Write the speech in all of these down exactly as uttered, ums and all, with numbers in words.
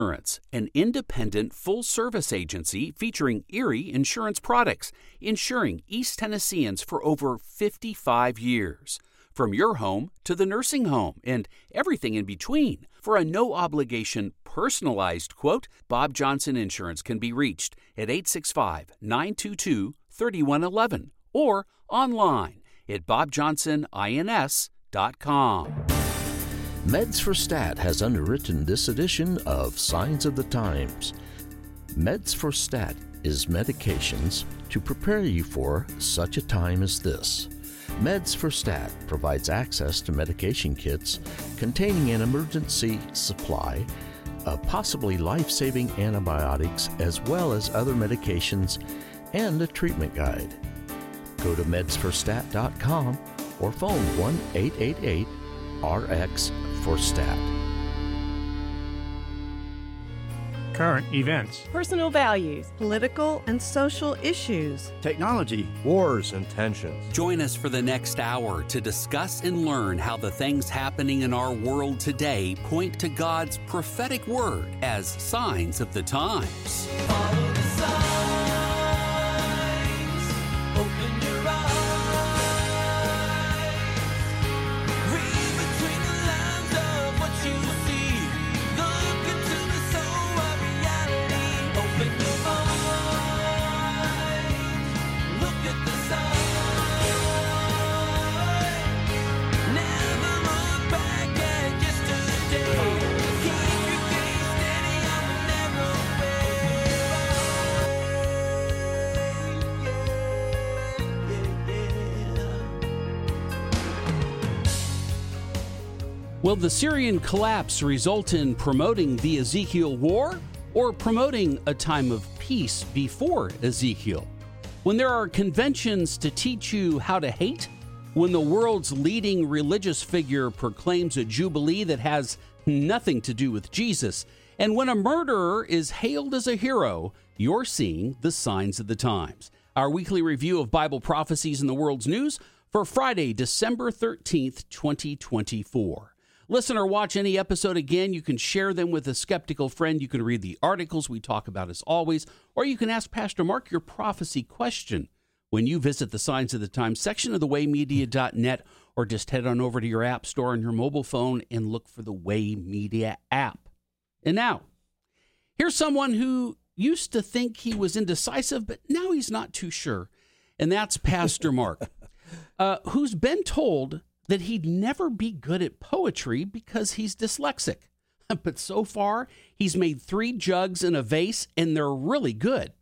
Insurance, an independent full-service agency featuring Erie Insurance products, insuring East Tennesseans for over fifty-five years. From your home to the nursing home and everything in between. For a no-obligation, personalized quote, Bob Johnson Insurance can be reached at eight six five, nine two two, three one one one or online at bob johnson ins dot com. Meds for Stat has underwritten this edition of Signs of the Times. Meds for Stat is medications to prepare you for such a time as this. Meds for Stat provides access to medication kits containing an emergency supply of possibly life-saving antibiotics as well as other medications and a treatment guide. Go to meds for stat dot com or phone one eight eight eight R X for Stat. Current events, personal values, political and social issues, technology, wars, and tensions. Join us for the next hour to discuss and learn how the things happening in our world today point to God's prophetic word as signs of the times. Follow the signs, open your eyes, read between the lines of what you see, look into the soul of reality, open your mind, look at the sign, never look back at yesterday, keep your gaze steady on the narrow Will the Syrian collapse result in promoting the Ezekiel war or promoting a time of peace before Ezekiel? When there are conventions to teach you how to hate, when the world's leading religious figure proclaims a jubilee that has nothing to do with Jesus, and when a murderer is hailed as a hero, you're seeing the signs of the times. Our weekly review of Bible prophecies in the world's news for Friday, December thirteenth, twenty twenty-four. Listen or watch any episode again. You can share them with a skeptical friend. You can read the articles we talk about as always, or you can ask Pastor Mark your prophecy question when you visit the Signs of the Times section of the way media dot net, or just head on over to your app store on your mobile phone and look for the Way Media app. And now, here's someone who used to think he was indecisive, but now he's not too sure. And that's Pastor Mark, uh, who's been told that he'd never be good at poetry because he's dyslexic. But so far, he's made three jugs and a vase, and they're really good.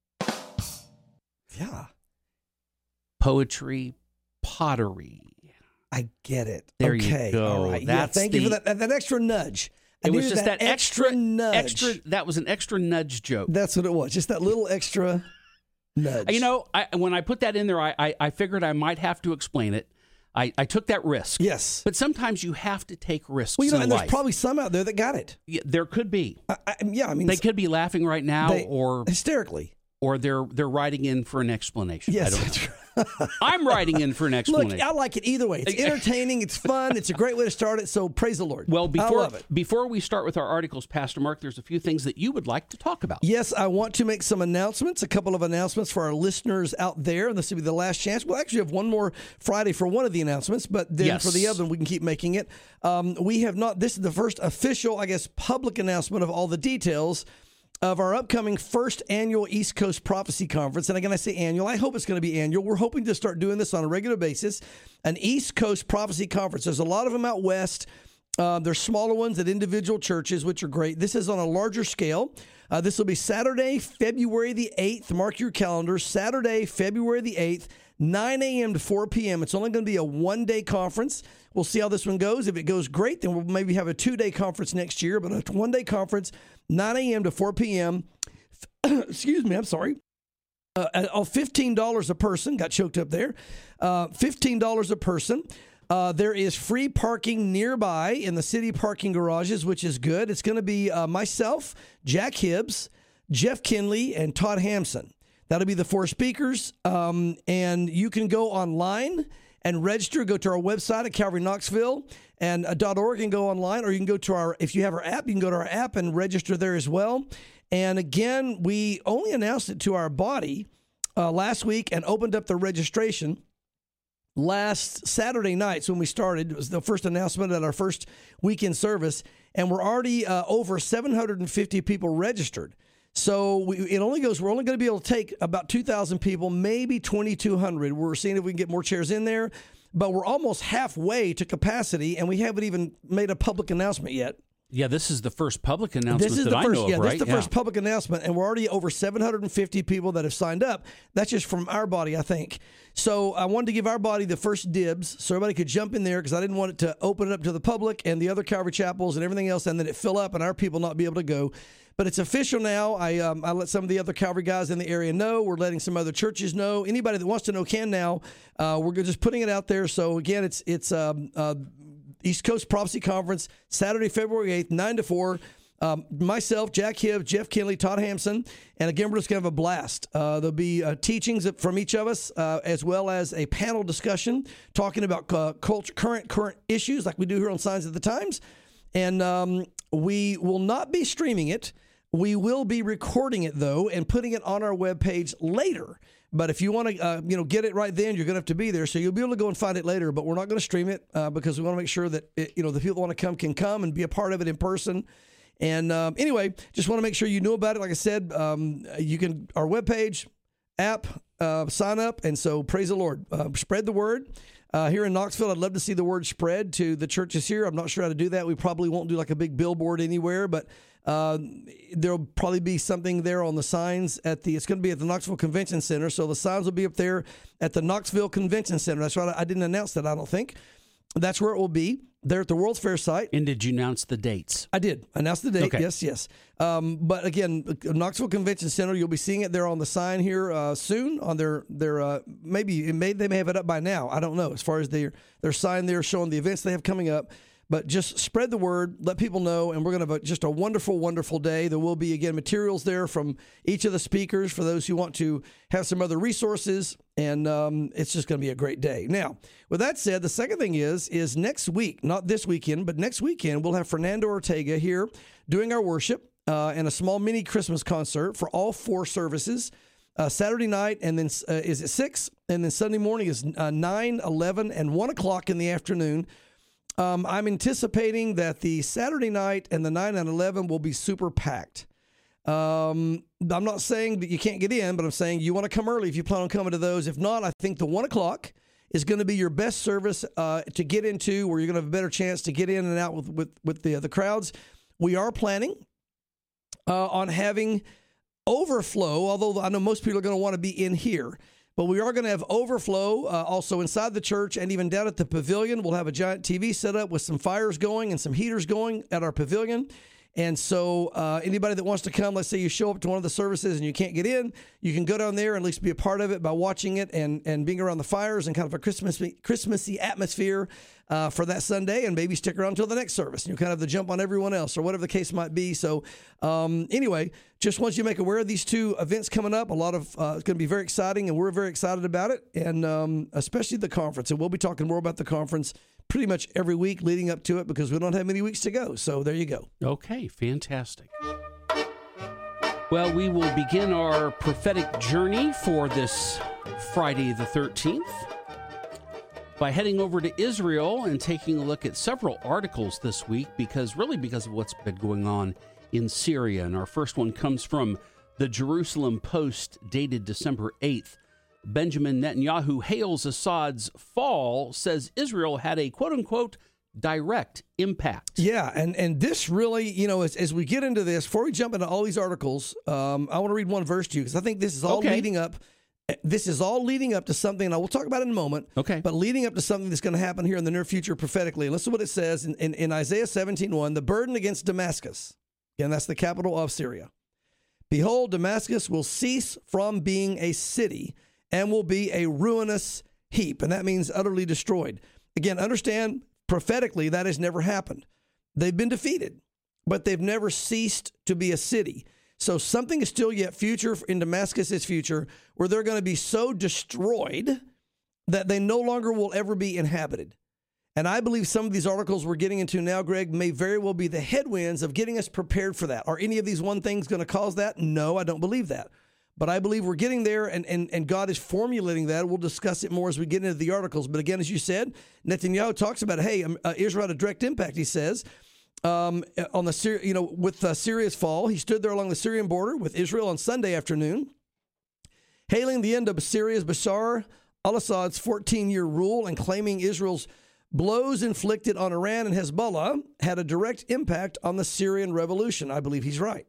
Yeah. Poetry, pottery. I get it. There okay. you go. All right. That's yeah, thank the, you for that, that, that extra nudge. I it was just that, that extra, extra nudge. Extra, that was an extra nudge joke. That's what it was. Just that little extra nudge. You know, I, when I put that in there, I, I, I figured I might have to explain it. I, I took that risk. Yes. But sometimes you have to take risks well, you know, in and life. There's probably some out there that got it. Yeah, there could be. I, I, yeah, I mean, they could be laughing right now, they, or hysterically, or they're they're writing in for an explanation. Yes, I don't that's know. right. I'm writing in for an explanation. Look, I like it either way. It's entertaining. It's fun. It's a great way to start it. So praise the Lord. Well, before I love it. before we start with our articles, Pastor Mark, there's a few things that you would like to talk about. Yes, I want to make some announcements, a couple of announcements for our listeners out there. And this will be the last chance. We'll actually have one more Friday for one of the announcements, but then yes. for the other, we can keep making it. Um, we have not, this is the first official, I guess, public announcement of all the details of our upcoming first annual East Coast Prophecy Conference. And again, I say annual. I hope it's going to be annual. We're hoping to start doing this on a regular basis. An East Coast Prophecy Conference. There's a lot of them out west. Uh, there's smaller ones at individual churches, which are great. This is on a larger scale. Uh, this will be Saturday, February the eighth. Mark your calendars. Saturday, February the eighth, nine a.m. to four p.m. It's only going to be a one-day conference. We'll see how this one goes. If it goes great, then we'll maybe have a two-day conference next year. But a one-day conference, nine a.m. to four p.m. Excuse me, I'm sorry. Uh, fifteen dollars a person. Got choked up there. Uh, fifteen dollars a person. Uh, there is free parking nearby in the city parking garages, which is good. It's going to be uh, myself, Jack Hibbs, Jeff Kinley, and Todd Hampson. That'll be the four speakers. Um, and you can go online and register. Go to our website at Calvary Knoxville and uh, .org and go online, or you can go to our, if you have our app, you can go to our app and register there as well. And again, we only announced it to our body uh, last week and opened up the registration last Saturday nights when we started. It was the first announcement at our first weekend service, and we're already uh, over seven hundred fifty people registered. So we, it only goes, we're only going to be able to take about two thousand people, maybe twenty-two hundred. We're seeing if we can get more chairs in there, but we're almost halfway to capacity, and we haven't even made a public announcement yet. Yeah, this is the first public announcement This is that the I first, know of, yeah, right? this is the Yeah. first public announcement, and we're already over seven hundred fifty people that have signed up. That's just from our body, I think. So I wanted to give our body the first dibs so everybody could jump in there, because I didn't want it to open it up to the public and the other Calvary chapels and everything else, and then it fill up and our people not be able to go. But it's official now. I um, I let some of the other Calvary guys in the area know. We're letting some other churches know. Anybody that wants to know can now. Uh, we're just putting it out there. So again, it's it's um, uh, East Coast Prophecy Conference, Saturday, February eighth, nine to four. Um, myself, Jack Hibb, Jeff Kinley, Todd Hampson, and again, we're just going to have a blast. Uh, there'll be uh, teachings from each of us, uh, as well as a panel discussion talking about uh, culture, current current issues like we do here on Signs of the Times. And um, we will not be streaming it. We will be recording it, though, and putting it on our webpage later. But if you want to, uh, you know, get it right then, you're going to have to be there. So you'll be able to go and find it later. But we're not going to stream it uh, because we want to make sure that, it, you know, the people that want to come can come and be a part of it in person. And um, anyway, just want to make sure you know about it. Like I said, um, you can, our webpage, app, uh, sign up. And so praise the Lord. Uh, spread the word. Uh, here in Knoxville, I'd love to see the word spread to the churches here. I'm not sure how to do that. We probably won't do like a big billboard anywhere, but uh, there'll probably be something there on the signs at the, it's going to be at the Knoxville Convention Center. So the signs will be up there at the Knoxville Convention Center. That's right. I didn't announce that, I don't think. That's where it will be, there at the World's Fair site. And did you announce the dates? I did. Announce the date. Okay. Yes, yes. Um, but again, Knoxville Convention Center, you'll be seeing it there on the sign here uh, soon. On their, their uh, maybe it may, they may have it up by now. I don't know. As far as their, their sign there showing the events they have coming up. But just spread the word, let people know, and we're going to have a, just a wonderful, wonderful day. There will be, again, materials there from each of the speakers for those who want to have some other resources, and um, it's just going to be a great day. Now, with that said, the second thing is, is next week, not this weekend, but next weekend, we'll have Fernando Ortega here doing our worship uh, and a small mini Christmas concert for all four services. Uh, Saturday night, and then uh, is at six, and then Sunday morning is uh, nine, eleven, and one o'clock in the afternoon. Um, I'm anticipating that the Saturday night and the nine and eleven will be super packed. Um, I'm not saying that you can't get in, but I'm saying you want to come early if you plan on coming to those. If not, I think the one o'clock is going to be your best service uh, to get into, where you're going to have a better chance to get in and out with, with, with the, the crowds. We are planning uh, on having overflow, although I know most people are going to want to be in here. But we are going to have overflow uh, also inside the church, and even down at the pavilion. We'll have a giant T V set up with some fires going and some heaters going at our pavilion. And so uh, anybody that wants to come, let's say you show up to one of the services and you can't get in, you can go down there and at least be a part of it by watching it and, and being around the fires and kind of a Christmassy, Christmassy atmosphere uh, for that Sunday, and maybe stick around until the next service. And you kind of have the jump on everyone else or whatever the case might be. So um, anyway, just want you to make aware of these two events coming up. A lot of uh, it's going to be very exciting, and we're very excited about it, and um, especially the conference. And we'll be talking more about the conference pretty much every week leading up to it, because we don't have many weeks to go. So there you go. Okay, fantastic. Well, we will begin our prophetic journey for this Friday the thirteenth by heading over to Israel and taking a look at several articles this week, because really because of what's been going on in Syria. And our first one comes from the Jerusalem Post, dated December eighth. Benjamin Netanyahu hails Assad's fall, says Israel had a quote-unquote direct impact. Yeah, and, and this really, you know, as, as we get into this, before we jump into all these articles, um, I want to read one verse to you, because I think this is all Okay. leading up. This is all leading up to something, and I will talk about it in a moment. Okay. But leading up to something that's going to happen here in the near future prophetically. Listen to what it says in, in, in Isaiah seventeen one, the burden against Damascus. Again, that's the capital of Syria. Behold, Damascus will cease from being a city and will be a ruinous heap. And that means utterly destroyed. Again, understand prophetically that has never happened. They've been defeated, but they've never ceased to be a city. So something is still yet future in Damascus's future, where they're going to be so destroyed that they no longer will ever be inhabited. And I believe some of these articles we're getting into now, Greg, may very well be the headwinds of getting us prepared for that. Are any of these one things going to cause that? No, I don't believe that. But I believe we're getting there, and, and, and God is formulating that. We'll discuss it more as we get into the articles. But again, as you said, Netanyahu talks about, hey, um, uh, Israel had a direct impact, he says, um, on the Syri- you know, with uh, Syria's fall. He stood there along the Syrian border with Israel on Sunday afternoon, hailing the end of Syria's Bashar al-Assad's fourteen-year rule and claiming Israel's blows inflicted on Iran and Hezbollah had a direct impact on the Syrian revolution. I believe he's right.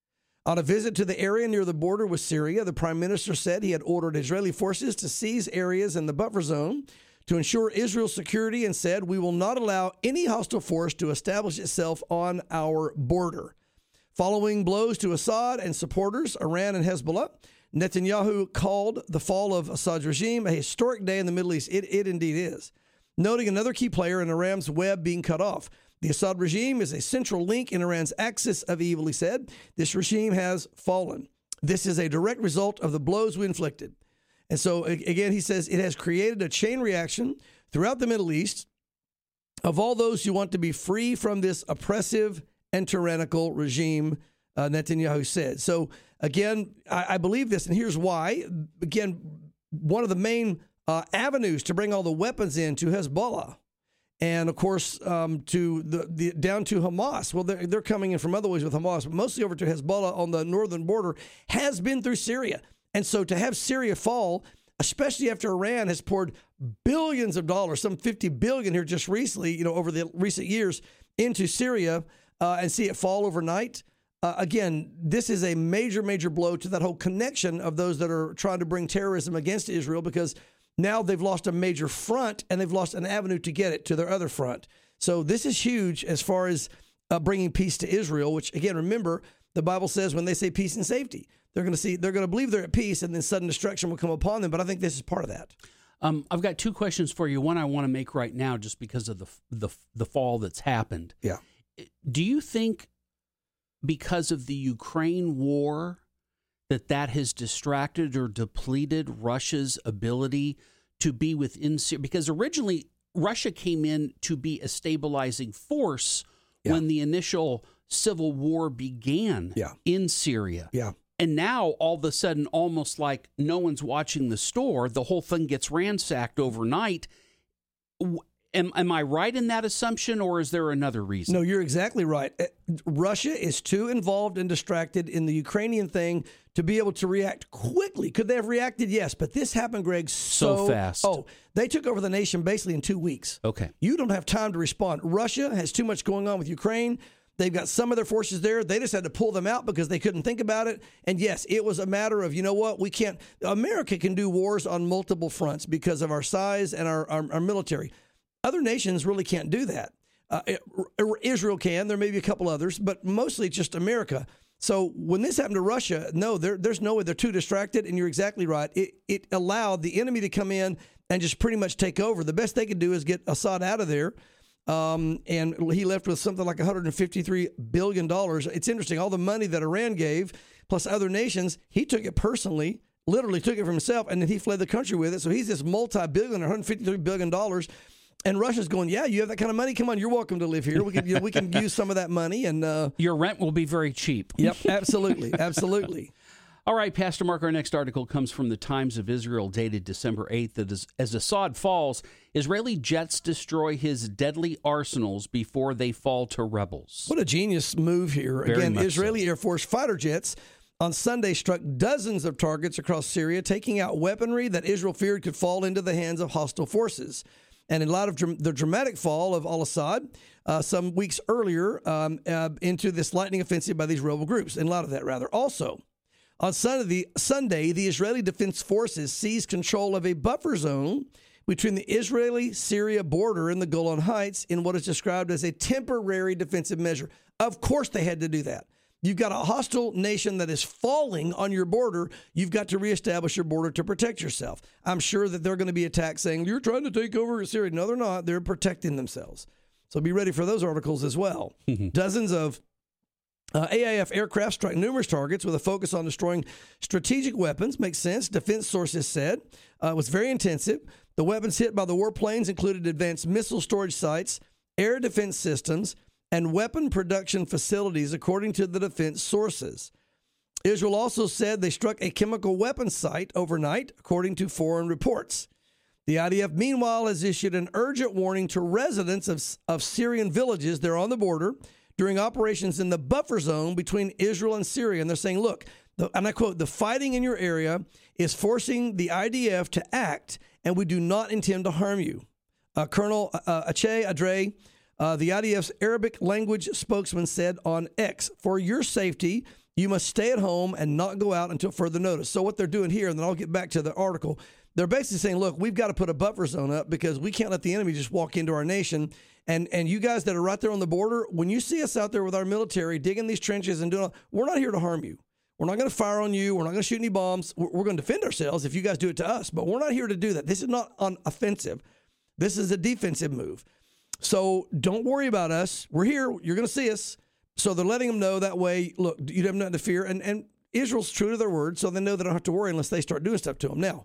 On a visit to the area near the border with Syria, the prime minister said he had ordered Israeli forces to seize areas in the buffer zone to ensure Israel's security and said, we will not allow any hostile force to establish itself on our border. Following blows to Assad and supporters, Iran and Hezbollah, Netanyahu called the fall of Assad's regime a historic day in the Middle East. It, it indeed is. Noting another key player in Iran's web being cut off. The Assad regime is a central link in Iran's axis of evil, he said. This regime has fallen. This is a direct result of the blows we inflicted. And so, again, he says it has created a chain reaction throughout the Middle East of all those who want to be free from this oppressive and tyrannical regime, uh, Netanyahu said. So, again, I, I believe this, and here's why. Again, one of the main uh, avenues to bring all the weapons in to Hezbollah, and, of course, um, to the, the down to Hamas. Well, they're, they're coming in from other ways with Hamas, but mostly over to Hezbollah on the northern border, has been through Syria. And so to have Syria fall, especially after Iran has poured billions of dollars, some fifty billion here just recently, you know, over the recent years into Syria, uh, and see it fall overnight. Uh, again, this is a major, major blow to that whole connection of those that are trying to bring terrorism against Israel, because now they've lost a major front and they've lost an avenue to get it to their other front. So this is huge as far as uh, bringing peace to Israel, which, again, remember, the Bible says when they say peace and safety, they're going to see, they're going to believe they're at peace, and then sudden destruction will come upon them. But I think this is part of that. Um, I've got two questions for you. One I want to make right now, just because of the the the fall that's happened. Yeah. Do you think because of the Ukraine war that that has distracted or depleted Russia's ability to be within Syria? Because originally Russia came in to be a stabilizing force yeah. when the initial civil war began yeah. in Syria. Yeah. And now all of a sudden, almost like no one's watching the store, the whole thing gets ransacked overnight. Am, am I right in that assumption, or is there another reason? No, you're exactly right. Russia is too involved and distracted in the Ukrainian thing to be able to react quickly. Could they have reacted? Yes, but this happened, Greg, so, so fast. Oh, they took over the nation basically in two weeks. Okay. You don't have time to respond. Russia has too much going on with Ukraine. They've got some of their forces there. They just had to pull them out because they couldn't think about it. And yes, it was a matter of, you know what, we can't, America can do wars on multiple fronts because of our size and our, our, our military. Other nations really can't do that. Uh, Israel can. There may be a couple others, but mostly just America. So when this happened to Russia, no, there, there's no way. They're too distracted, and you're exactly right. It, it allowed the enemy to come in and just pretty much take over. The best they could do is get Assad out of there, um, and he left with something like one hundred fifty-three billion dollars. It's interesting. All the money that Iran gave, plus other nations, he took it personally, literally took it for himself, and then he fled the country with it. So he's this multi-billion, one hundred fifty-three billion dollars. And Russia's going, yeah, you have that kind of money? Come on, you're welcome to live here. We can, you know, we can use some of that money. And uh, your rent will be very cheap. Yep, absolutely, absolutely. All right, Pastor Mark, our next article comes from the Times of Israel, dated December eighth. That is, as Assad falls, Israeli jets destroy his deadly arsenals before they fall to rebels. What a genius move here. Very Again, much Israeli so. Air Force fighter jets on Sunday struck dozens of targets across Syria, taking out weaponry that Israel feared could fall into the hands of hostile forces. And in light of dr- the dramatic fall of al-Assad uh, some weeks earlier um, uh, into this lightning offensive by these rebel groups, in light of that, rather. Also, on Sunday the, Sunday, the Israeli Defense Forces seized control of a buffer zone between the Israeli-Syria border and the Golan Heights in what is described as a temporary defensive measure. Of course they had to do that. You've got a hostile nation that is falling on your border. You've got to reestablish your border to protect yourself. I'm sure that they're going to be attacked saying, you're trying to take over Syria. No, they're not. They're protecting themselves. So be ready for those articles as well. Dozens of Uh, A I F aircraft struck numerous targets with a focus on destroying strategic weapons. Makes sense. Defense sources said uh, it was very intensive. The weapons hit by the warplanes included advanced missile storage sites, air defense systems, and weapon production facilities, according to the defense sources. Israel also said they struck a chemical weapons site overnight, according to foreign reports. The I D F, meanwhile, has issued an urgent warning to residents of, of Syrian villages there on the border during operations in the buffer zone between Israel and Syria. And they're saying, look, the, and I quote, the fighting in your area is forcing the I D F to act, and we do not intend to harm you. Uh, Colonel uh, Ache Adre, uh, the I D F's Arabic language spokesman, said on X, for your safety, you must stay at home and not go out until further notice. So what they're doing here, and then I'll get back to the article, they're basically saying, look, we've got to put a buffer zone up because we can't let the enemy just walk into our nation. And and you guys that are right there on the border, when you see us out there with our military digging these trenches and doing all, we're not here to harm you. We're not going to fire on you. We're not going to shoot any bombs. We're, we're going to defend ourselves if you guys do it to us. But we're not here to do that. This is not on offensive. This is a defensive move. So don't worry about us. We're here. You're going to see us. So they're letting them know that way, look, you have nothing to fear. And, and Israel's true to their word, so they know they don't have to worry unless they start doing stuff to them. Now,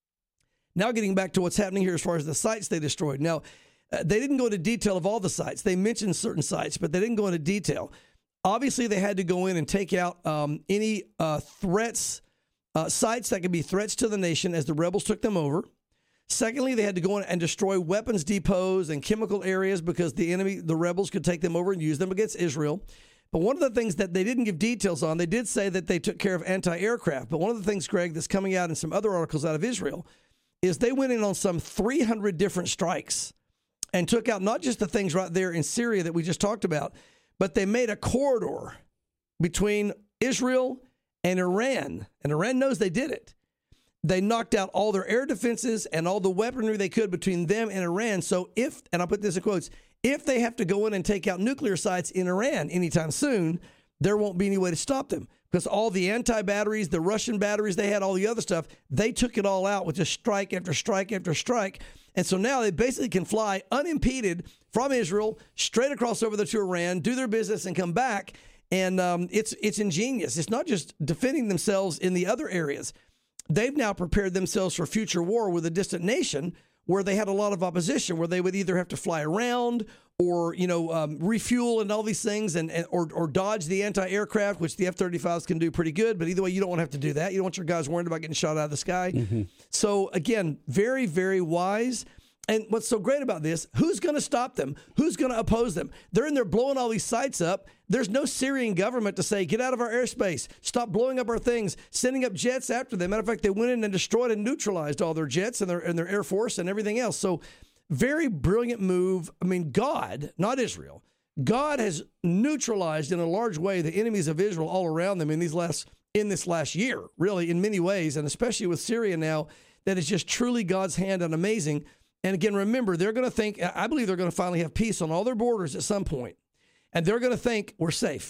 now getting back to what's happening here as far as the sites they destroyed. Now, uh, they didn't go into detail of all the sites. They mentioned certain sites, but they didn't go into detail. Obviously, they had to go in and take out um, any uh, threats, uh, sites that could be threats to the nation as the rebels took them over. Secondly, they had to go in and destroy weapons depots and chemical areas because the enemy, the rebels, could take them over and use them against Israel. But one of the things that they didn't give details on, they did say that they took care of anti-aircraft. But one of the things, Greg, that's coming out in some other articles out of Israel is they went in on some three hundred different strikes and took out not just the things right there in Syria that we just talked about, but they made a corridor between Israel and Iran. And Iran knows they did it. They knocked out all their air defenses and all the weaponry they could between them and Iran. So if, and I'll put this in quotes, if they have to go in and take out nuclear sites in Iran anytime soon, there won't be any way to stop them because all the anti-batteries, the Russian batteries, they had all the other stuff. They took it all out with just strike after strike after strike. And so now they basically can fly unimpeded from Israel straight across over there to Iran, do their business and come back. And um, it's it's ingenious. It's not just defending themselves in the other areas. They've now prepared themselves for future war with a distant nation where they had a lot of opposition, where they would either have to fly around or, you know, um, refuel and all these things and, and or, or dodge the anti-aircraft, which the F thirty-fives can do pretty good. But either way, you don't want to have to do that. You don't want your guys worried about getting shot out of the sky. Mm-hmm. So, again, very, very wise. And what's so great about this, who's going to stop them? Who's going to oppose them? They're in there blowing all these sites up. There's no Syrian government to say, get out of our airspace, stop blowing up our things, sending up jets after them. Matter of fact, they went in and destroyed and neutralized all their jets and their, and their Air Force and everything else. So very brilliant move. I mean, God, not Israel, God has neutralized in a large way the enemies of Israel all around them in these last in this last year, really, in many ways, and especially with Syria now, that is just truly God's hand and amazing. And again, remember, they're going to think, I believe they're going to finally have peace on all their borders at some point. And they're going to think we're safe.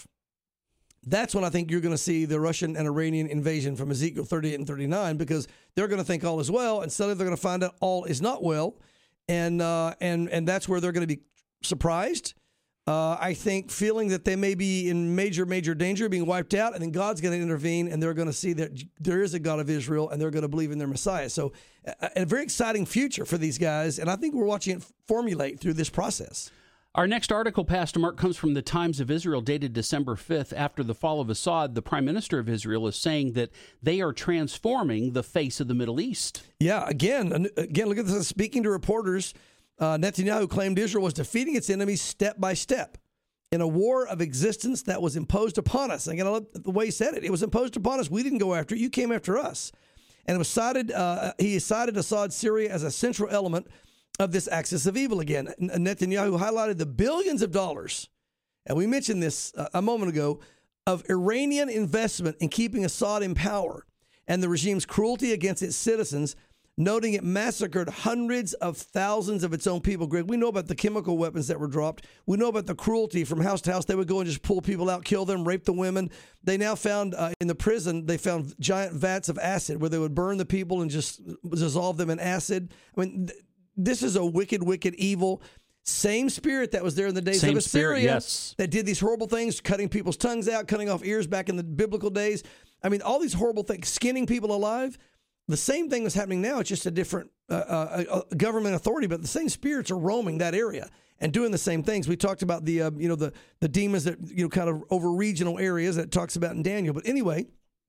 That's when I think you're going to see the Russian and Iranian invasion from Ezekiel thirty-eight and thirty-nine, because they're going to think all is well, and suddenly they're going to find out all is not well. And uh, and and that's where they're going to be surprised. Uh, I think feeling that they may be in major, major danger, being wiped out, and then God's going to intervene, and they're going to see that there is a God of Israel, and they're going to believe in their Messiah. So a, a very exciting future for these guys, and I think we're watching it formulate through this process. Our next article, Pastor Mark, comes from the Times of Israel, dated December fifth. After the fall of Assad, the Prime Minister of Israel is saying that they are transforming the face of the Middle East. Yeah, again, again, look at this. Speaking to reporters, Uh, Netanyahu claimed Israel was defeating its enemies step by step in a war of existence that was imposed upon us. Again, I love the way he said it. It was imposed upon us. We didn't go after it. You came after us. And it was cited, uh, he cited Assad Syria as a central element of this axis of evil again. Netanyahu highlighted the billions of dollars, and we mentioned this uh, a moment ago, of Iranian investment in keeping Assad in power and the regime's cruelty against its citizens, noting it massacred hundreds of thousands of its own people. Greg, we know about the chemical weapons that were dropped. We know about the cruelty from house to house. They would go and just pull people out, kill them, rape the women. They now found uh, in the prison, they found giant vats of acid where they would burn the people and just dissolve them in acid. I mean, th- this is a wicked, wicked, evil, Same spirit that was there in the days Same of Assyria, spirit, yes. that did these horrible things, cutting people's tongues out, cutting off ears back in the biblical days. I mean, all these horrible things, skinning people alive. The same thing was happening now. It's just a different uh, uh, uh, government authority, but the same spirits are roaming that area and doing the same things. We talked about the uh, you know the the demons that you know kind of over regional areas that it talks about in Daniel. But anyway,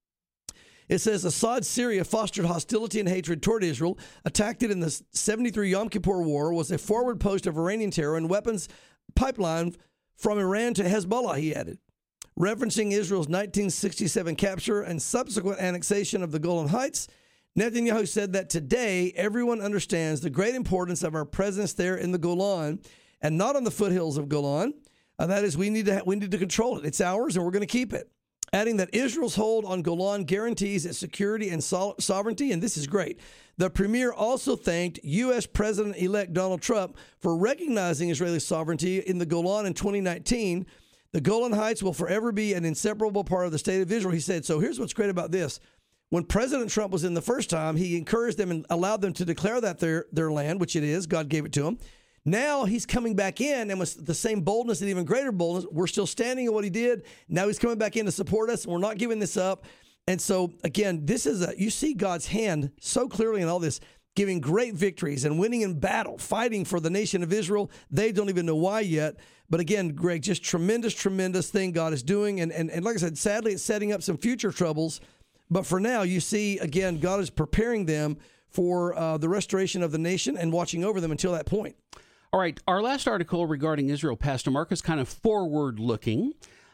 it says Assad Syria fostered hostility and hatred toward Israel, attacked it in the seventy-three Yom Kippur War, was a forward post of Iranian terror and weapons pipeline from Iran to Hezbollah, he added. Referencing Israel's nineteen sixty-seven capture and subsequent annexation of the Golan Heights, Netanyahu said that today everyone understands the great importance of our presence there in the Golan and not on the foothills of Golan. Uh, that is, we need to ha- we need to control it. It's ours, and we're going to keep it. Adding that Israel's hold on Golan guarantees its security and so- sovereignty, and this is great. The premier also thanked U S. President-elect Donald Trump for recognizing Israeli sovereignty in the Golan in twenty nineteen. The Golan Heights will forever be an inseparable part of the state of Israel, he said. So here's what's great about this. When President Trump was in the first time, he encouraged them and allowed them to declare that their, their land, which it is. God gave it to them. Now he's coming back in, and with the same boldness and even greater boldness, we're still standing in what he did. Now he's coming back in to support us, and we're not giving this up. And so, again, this is a, you see God's hand so clearly in all this, giving great victories and winning in battle, fighting for the nation of Israel. They don't even know why yet. But again, Greg, just tremendous, tremendous thing God is doing. And, and, and like I said, sadly, it's setting up some future troubles. But for now, you see, again, God is preparing them for uh, the restoration of the nation and watching over them until that point. All right, our last article regarding Israel, Pastor Mark, is kind of forward-looking,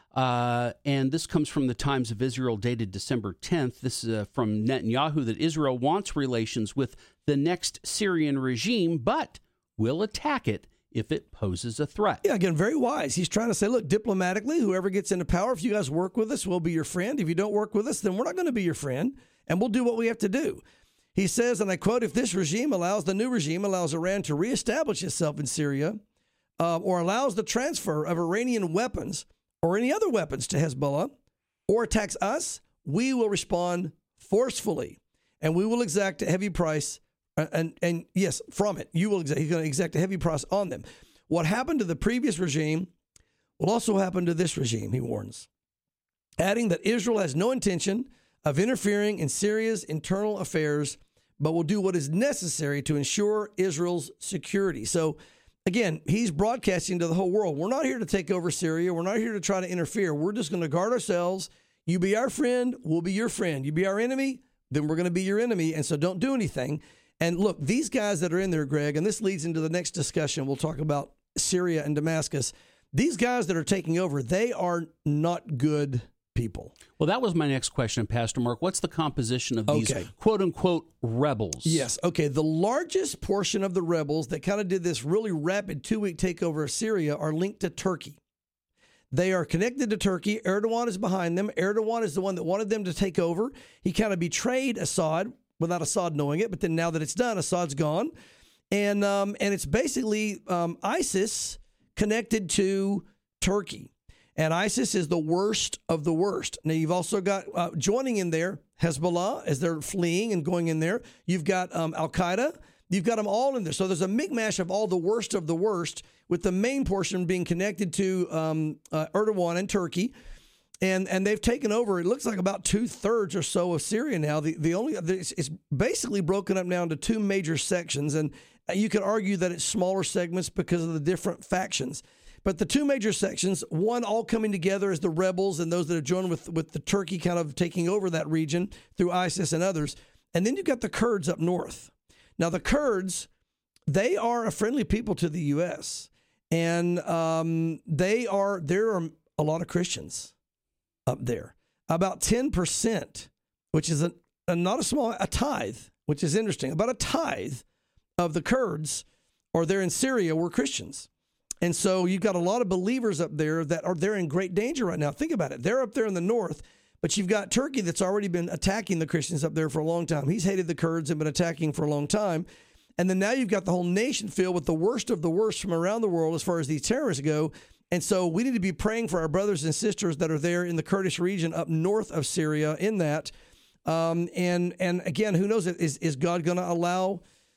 uh, and this comes from the Times of Israel dated December tenth. This is uh, from Netanyahu, that Israel wants relations with the next Syrian regime, but will attack it if it poses a threat. Yeah, again, very wise. He's trying to say, look, diplomatically, whoever gets into power, if you guys work with us, we'll be your friend. If you don't work with us, then we're not going to be your friend, and we'll do what we have to do. He says, and I quote, if this regime allows, the new regime allows Iran to reestablish itself in Syria, uh, or allows the transfer of Iranian weapons or any other weapons to Hezbollah, or attacks us, we will respond forcefully, and we will exact a heavy price, uh, and, and yes, from it. You will exact, he's going to exact a heavy price on them. What happened to the previous regime will also happen to this regime, he warns, adding that Israel has no intention of interfering in Syria's internal affairs, but will do what is necessary to ensure Israel's security. So, again, he's broadcasting to the whole world. We're not here to take over Syria. We're not here to try to interfere. We're just going to guard ourselves. You be our friend, we'll be your friend. You be our enemy, then we're going to be your enemy. And so don't do anything. And look, these guys that are in there, Greg, and this leads into the next discussion. We'll talk about Syria and Damascus. These guys that are taking over, they are not good people. Well, that was my next question, Pastor Mark. What's the composition of these Okay. quote-unquote rebels? Yes. Okay. The largest portion of the rebels that kind of did this really rapid two-week takeover of Syria are linked to Turkey. They are connected to Turkey. Erdogan is behind them. Erdogan is the one that wanted them to take over. He kind of betrayed Assad without Assad knowing it. But then now that it's done, Assad's gone. And, um, and it's basically um, ISIS connected to Turkey. And ISIS is the worst of the worst. Now, you've also got uh, joining in there Hezbollah as they're fleeing and going in there. You've got um, Al-Qaeda. You've got them all in there. So there's a mishmash of all the worst of the worst, with the main portion being connected to um, uh, Erdogan and Turkey. And and they've taken over, it looks like about two-thirds or so of Syria now. The the only it's, it's basically broken up now into two major sections. And you could argue that it's smaller segments because of the different factions. But the two major sections, one all coming together as the rebels and those that have joined with, with the Turkey kind of taking over that region through ISIS and others. And then you've got the Kurds up north. Now, the Kurds, they are a friendly people to the U S. And um, they are, there are a lot of Christians up there. About ten percent, which is a, a not a small, a tithe, which is interesting. About a tithe of the Kurds, or there in Syria, were Christians. And so you've got a lot of believers up there that are they're in great danger right now. Think about it. They're up there in the north, but you've got Turkey that's already been attacking the Christians up there for a long time. He's hated the Kurds and been attacking for a long time. And then now you've got the whole nation filled with the worst of the worst from around the world as far as these terrorists go. And so we need to be praying for our brothers and sisters that are there in the Kurdish region up north of Syria in that. Um, and and again, who knows, is, is God going to allow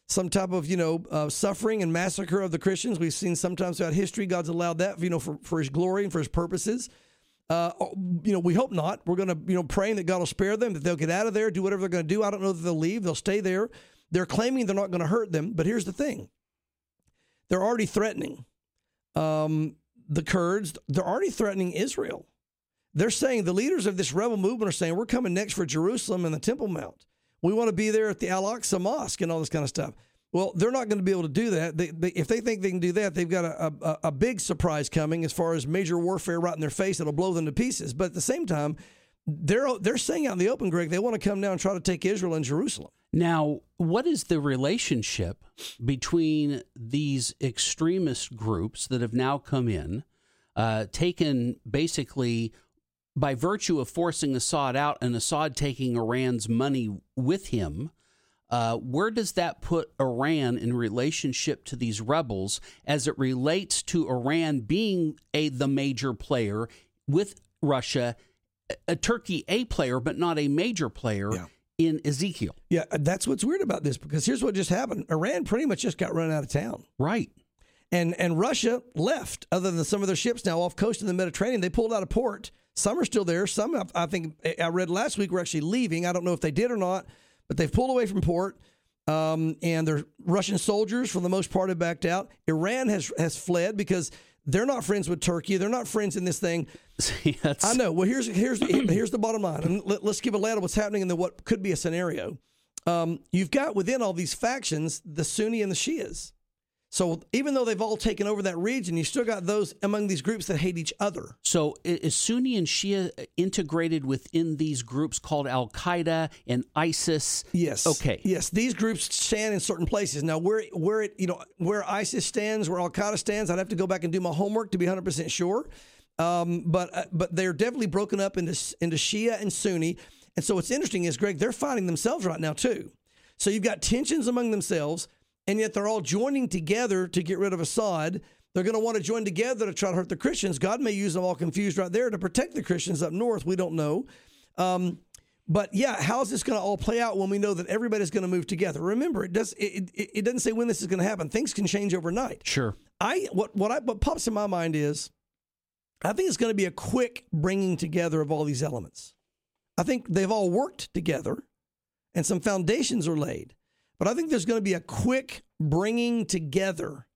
some type of, you know, uh, suffering and massacre of the Christians. We've seen sometimes throughout history, God's allowed that, you know, for, for his glory and for his purposes. Uh, you know, we hope not. We're going to, you know, praying that God will spare them, that they'll get out of there, do whatever they're going to do. I don't know that they'll leave. They'll stay there. They're claiming they're not going to hurt them. But here's the thing. They're already threatening um, the Kurds. They're already threatening Israel. They're saying, the leaders of this rebel movement are saying, we're coming next for Jerusalem and the Temple Mount. We want to be there at the Al-Aqsa Mosque and all this kind of stuff. Well, they're not going to be able to do that. They, they, if they think they can do that, they've got a, a, a big surprise coming as far as major warfare right in their face that'll blow them to pieces. But at the same time, they're they're saying out in the open, Greg, they want to come down and try to take Israel and Jerusalem. Now, what is the relationship between these extremist groups that have now come in, uh, taken basically by virtue of forcing Assad out and Assad taking Iran's money with him? Uh, where does that put Iran in relationship to these rebels as it relates to Iran being a the major player with Russia, a Turkey a player, but not a major player yeah. in Ezekiel? Yeah, that's what's weird about this, because here's what just happened. Iran pretty much just got run out of town. Right. And and Russia left, other than some of their ships now off coast in the Mediterranean. They pulled out of port. Some are still there. Some, I think, I read last week, were actually leaving. I don't know if they did or not. But they've pulled away from port, um, and their Russian soldiers, for the most part, have backed out. Iran has has fled because they're not friends with Turkey. They're not friends in this thing. See, I know. Well, here's here's here's the bottom line. And let, let's give a lay out of what's happening in the what could be a scenario. Um, you've got within all these factions the Sunni and the Shias. So even though they've all taken over that region, you still got those among these groups that hate each other. So is Sunni and Shia integrated within these groups called Al-Qaeda and ISIS? Yes. Okay. Yes, these groups stand in certain places. Now, where where it you know where ISIS stands, where Al-Qaeda stands, I'd have to go back and do my homework to be one hundred percent sure. Um, but uh, but they're definitely broken up into into Shia and Sunni. And so what's interesting is, Greg, they're fighting themselves right now too. So you've got tensions among themselves. And yet they're all joining together to get rid of Assad. They're going to want to join together to try to hurt the Christians. God may use them all confused right there to protect the Christians up north. We don't know. Um, but yeah, how is this going to all play out when we know that everybody's going to move together? Remember, it does. It, it, it doesn't say when this is going to happen. Things can change overnight. Sure. I what what I what pops in my mind is, I think it's going to be a quick bringing together of all these elements. I think they've all worked together, and some foundations are laid. But I think there's going to be a quick bringing together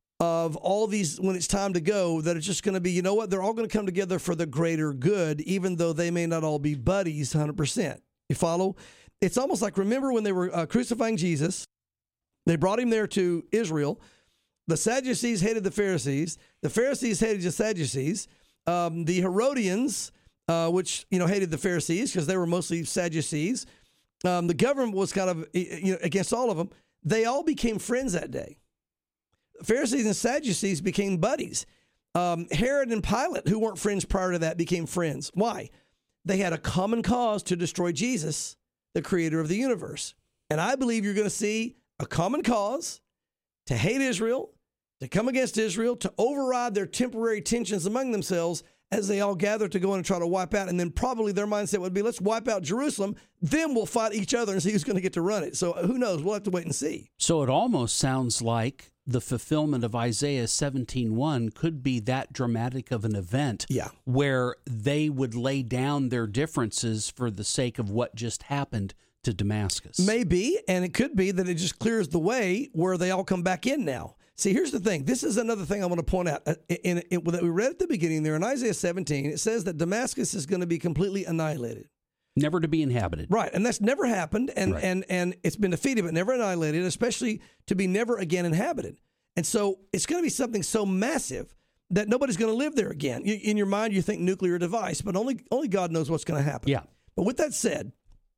of all these when it's time to go, that it's just going to be, you know what, they're all going to come together for the greater good, even though they may not all be buddies one hundred percent. You follow? It's almost like, remember when they were uh, crucifying Jesus, they brought him there to Israel. The Sadducees hated the Pharisees. The Pharisees hated the Sadducees. Um, the Herodians, uh, which, you know, hated the Pharisees because they were mostly Sadducees. Um, the government was kind of, you know, against all of them. They all became friends that day. Pharisees and Sadducees became buddies. Um, Herod and Pilate, who weren't friends prior to that, became friends. Why? They had a common cause to destroy Jesus, the creator of the universe. And I believe you're going to see a common cause to hate Israel, to come against Israel, to override their temporary tensions among themselves as they all gather to go in and try to wipe out. And then probably their mindset would be, let's wipe out Jerusalem, then we'll fight each other and see who's going to get to run it. So who knows? We'll have to wait and see. So it almost sounds like the fulfillment of Isaiah seventeen one could be that dramatic of an event, yeah, where they would lay down their differences for the sake of what just happened to Damascus. Maybe, and it could be that it just clears the way where they all come back in now. See, here's the thing. This is another thing I want to point out. In, in, in, that we read at the beginning there in Isaiah seventeen, it says that Damascus is going to be completely annihilated. Never to be inhabited. Right, and that's never happened, and, right. and, and it's been defeated, but never annihilated, especially to be never again inhabited. And so it's going to be something so massive that nobody's going to live there again. You, in your mind, you think nuclear device, but only only God knows what's going to happen. Yeah. But with that said,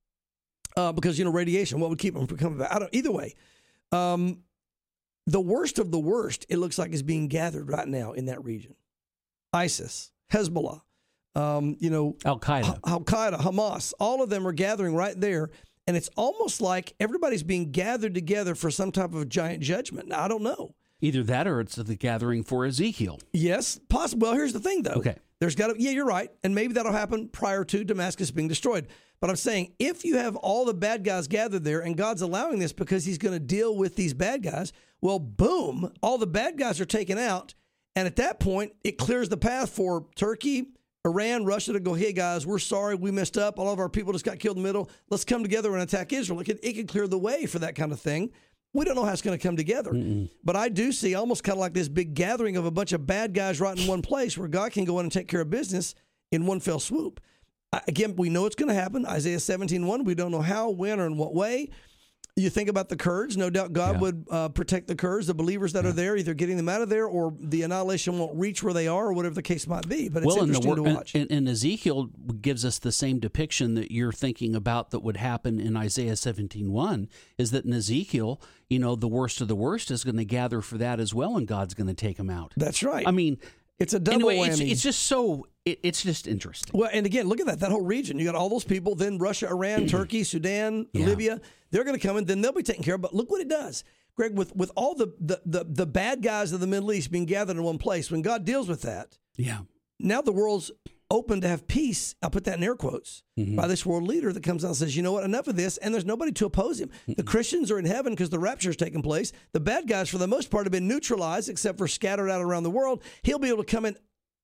uh, because, you know, radiation, what would keep them from coming back? I don't, either way, um, the worst of the worst, it looks like, is being gathered right now in that region. ISIS, Hezbollah, um, you know, Al-Qaeda, Al-Qaeda, Hamas, all of them are gathering right there. And it's almost like everybody's being gathered together for some type of giant judgment. Now, I don't know. Either that or it's the gathering for Ezekiel. Yes, possible. Well, here's the thing, though. Okay. There's got to, yeah, you're right. And maybe that'll happen prior to Damascus being destroyed. But I'm saying if you have all the bad guys gathered there and God's allowing this because he's going to deal with these bad guys, well, boom, all the bad guys are taken out. And at that point, it clears the path for Turkey, Iran, Russia to go, hey, guys, we're sorry, we messed up. All of our people just got killed in the middle. Let's come together and attack Israel. It could, it could clear the way for that kind of thing. We don't know how it's going to come together. Mm-mm. But I do see almost kind of like this big gathering of a bunch of bad guys right in one place where God can go in and take care of business in one fell swoop. I, again, we know it's going to happen. Isaiah seventeen one, we don't know how, when, or in what way. You think about the Kurds. No doubt God yeah. would uh, protect the Kurds, the believers that yeah. are there, either getting them out of there or the annihilation won't reach where they are or whatever the case might be. But it's well, interesting and the, to watch. And, and Ezekiel gives us the same depiction that you're thinking about that would happen in Isaiah seventeen one, is that in Ezekiel, you know, the worst of the worst is going to gather for that as well, and God's going to take them out. That's right. I mean, it's a double anyway, whammy. It's, it's just so... It, it's just interesting. Well, and again, look at that, that whole region. You got all those people, then Russia, Iran, Turkey, Sudan, yeah. Libya. They're going to come in, then they'll be taken care of. But look what it does. Greg, with, with all the, the, the, the bad guys of the Middle East being gathered in one place, when God deals with that, yeah. now the world's open to have peace. I'll put that in air quotes, mm-hmm. by this world leader that comes out and says, you know what, enough of this, and there's nobody to oppose him. Mm-hmm. The Christians are in heaven because the rapture is taking place. The bad guys, for the most part, have been neutralized, except for scattered out around the world. He'll be able to come in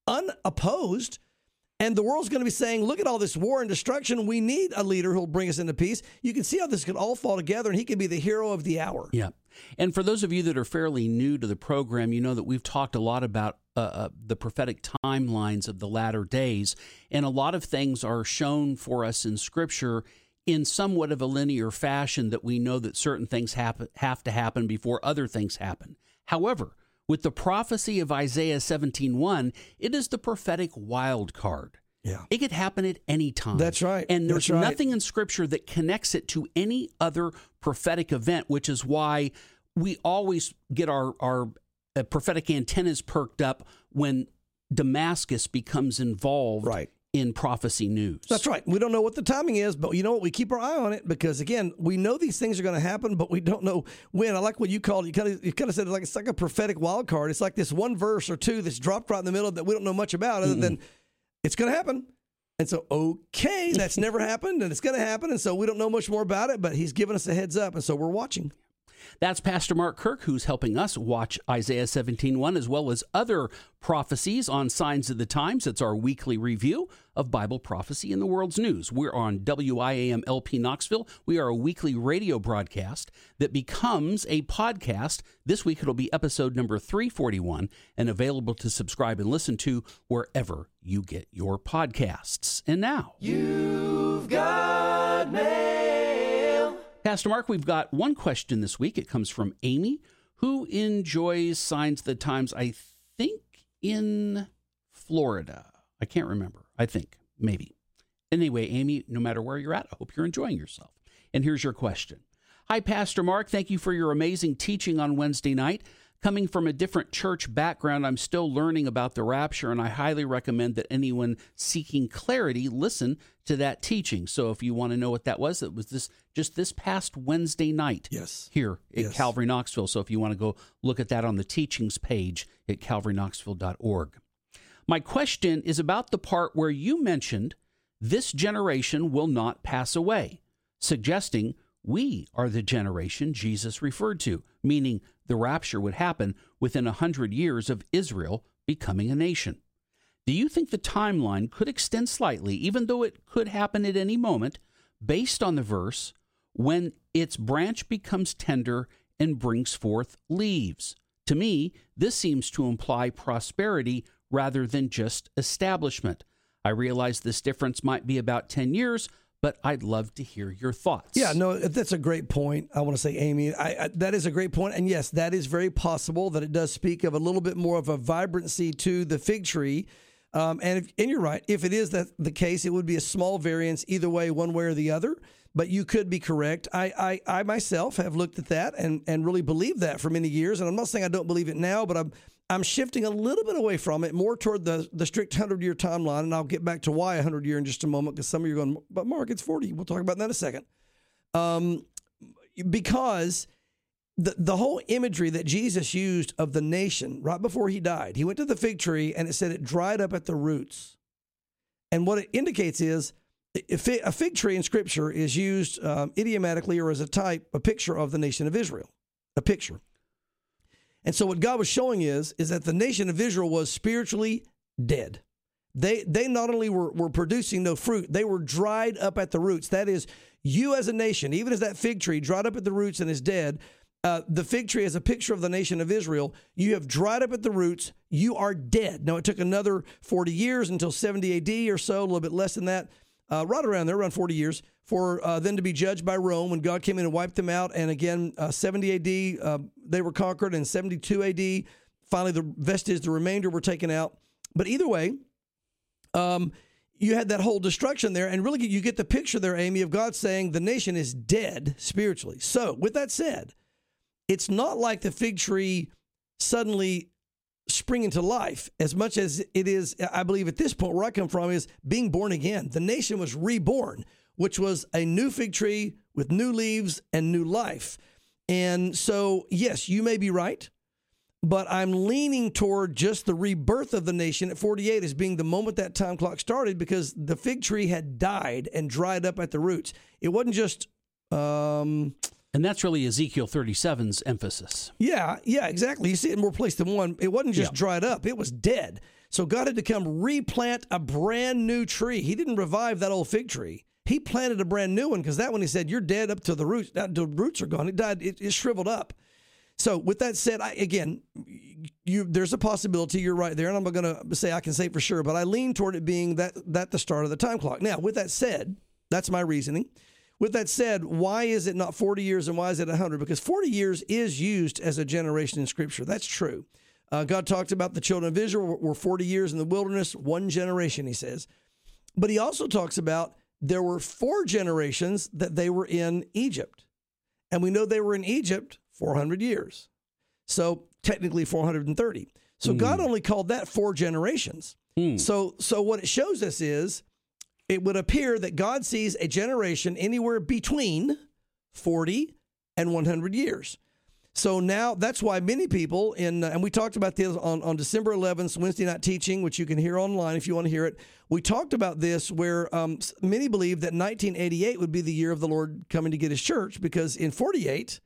unopposed. And the world's going to be saying, look at all this war and destruction. We need a leader who will bring us into peace. You can see how this could all fall together, and he could be the hero of the hour. Yeah. And for those of you that are fairly new to the program, you know that we've talked a lot about uh, uh, the prophetic timelines of the latter days. And a lot of things are shown for us in Scripture in somewhat of a linear fashion, that we know that certain things happen, have to happen before other things happen. However, with the prophecy of Isaiah seventeen one, it is the prophetic wild card. Yeah. It could happen at any time. That's right. And there's That's right. nothing in Scripture that connects it to any other prophetic event, which is why we always get our, our uh, prophetic antennas perked up when Damascus becomes involved right. in prophecy news. That's right. We don't know what the timing is, but you know what? We keep our eye on it because, again, we know these things are going to happen, but we don't know when. I like what you called it. You kind of you kind of said it like it's like a prophetic wild card. It's like this one verse or two that's dropped right in the middle that we don't know much about, other mm-hmm. than it's going to happen. And so, okay, that's never happened, and it's going to happen, and so we don't know much more about it, but he's given us a heads up, and so we're watching. That's Pastor Mark Kirk, who's helping us watch Isaiah seventeen one, as well as other prophecies on Signs of the Times. It's our weekly review of Bible prophecy in the world's news. We're on W I A M L P Knoxville. We are a weekly radio broadcast that becomes a podcast. This week it'll be episode number three forty-one and available to subscribe and listen to wherever you get your podcasts. And now, You've got mail. Pastor Mark, we've got one question this week. It comes from Amy, who enjoys Signs of the Times, I think, in Florida. I can't remember. I think, maybe. Anyway, Amy, no matter where you're at, I hope you're enjoying yourself. And here's your question. Hi, Pastor Mark. Thank you for your amazing teaching on Wednesday night. Coming from a different church background, I'm still learning about the rapture, and I highly recommend that anyone seeking clarity listen to that teaching. So if you want to know what that was, it was this just this past Wednesday night yes. here at yes. Calvary Knoxville. So if you want to go look at that on the teachings page at calvary knoxville dot org. My question is about the part where you mentioned this generation will not pass away, suggesting we are the generation Jesus referred to, meaning the rapture would happen within a hundred years of Israel becoming a nation. Do you think the timeline could extend slightly, even though it could happen at any moment, based on the verse, when its branch becomes tender and brings forth leaves? To me, this seems to imply prosperity rather than just establishment. I realize this difference might be about ten years, but I'd love to hear your thoughts. Yeah, no, that's a great point. I want to say, Amy, I, I, that is a great point. And yes, that is very possible that it does speak of a little bit more of a vibrancy to the fig tree. Um, and, if, and you're right. If it is that the case, it would be a small variance either way, one way or the other. But you could be correct. I, I, I myself have looked at that and, and really believed that for many years. And I'm not saying I don't believe it now, but I'm I'm shifting a little bit away from it, more toward the, the strict hundred-year timeline, and I'll get back to why one hundred year in just a moment, because some of you are going, but Mark, it's forty. We'll talk about that in a second. Um, because the, the whole imagery that Jesus used of the nation right before he died, he went to the fig tree and it said it dried up at the roots. And what it indicates is a fig tree in Scripture is used um, idiomatically or as a type, a picture of the nation of Israel, a picture. And so what God was showing is, is that the nation of Israel was spiritually dead. They they not only were, were producing no fruit, they were dried up at the roots. That is, you as a nation, even as that fig tree dried up at the roots and is dead, uh, the fig tree is a picture of the nation of Israel. You have dried up at the roots. You are dead. Now, it took another forty years until seventy A D or so, a little bit less than that, uh, right around there, around forty years, for uh, them to be judged by Rome when God came in and wiped them out. And again, uh, seventy A D, uh, they were conquered. And seventy-two A D, finally the vestiges, the remainder were taken out. But either way, um, you had that whole destruction there. And really, you get the picture there, Amy, of God saying the nation is dead spiritually. So with that said, it's not like the fig tree suddenly spring into life as much as it is, I believe at this point where I come from, is being born again. The nation was reborn, which was a new fig tree with new leaves and new life. And so, yes, you may be right, but I'm leaning toward just the rebirth of the nation at forty-eight as being the moment that time clock started, because the fig tree had died and dried up at the roots. It wasn't just... Um, and that's really Ezekiel thirty-seven's emphasis. Yeah, yeah, exactly. You see it in more places than one. It wasn't just Yeah. dried up. It was dead. So God had to come replant a brand new tree. He didn't revive that old fig tree. He planted a brand new one, because that one, he said, you're dead up to the roots. Now, the roots are gone. It died. It, it shriveled up. So with that said, I, again, you there's a possibility. You're right there. And I'm not going to say I can say for sure, but I lean toward it being that, that the start of the time clock. Now, with that said, that's my reasoning. With that said, why is it not forty years and why is it one hundred? Because forty years is used as a generation in Scripture. That's true. Uh, God talked about the children of Israel were, were forty years in the wilderness, one generation, he says. But he also talks about there were four generations that they were in Egypt. And we know they were in Egypt four hundred years. So technically four hundred thirty. So mm. God only called that four generations. Mm. So, so what it shows us is, it would appear that God sees a generation anywhere between forty and one hundred years. So now that's why many people in, uh, and we talked about this on, on December eleventh, Wednesday night teaching, which you can hear online if you want to hear it. We talked about this where um, many believe that nineteen eighty-eight would be the year of the Lord coming to get his church, because in forty-eight,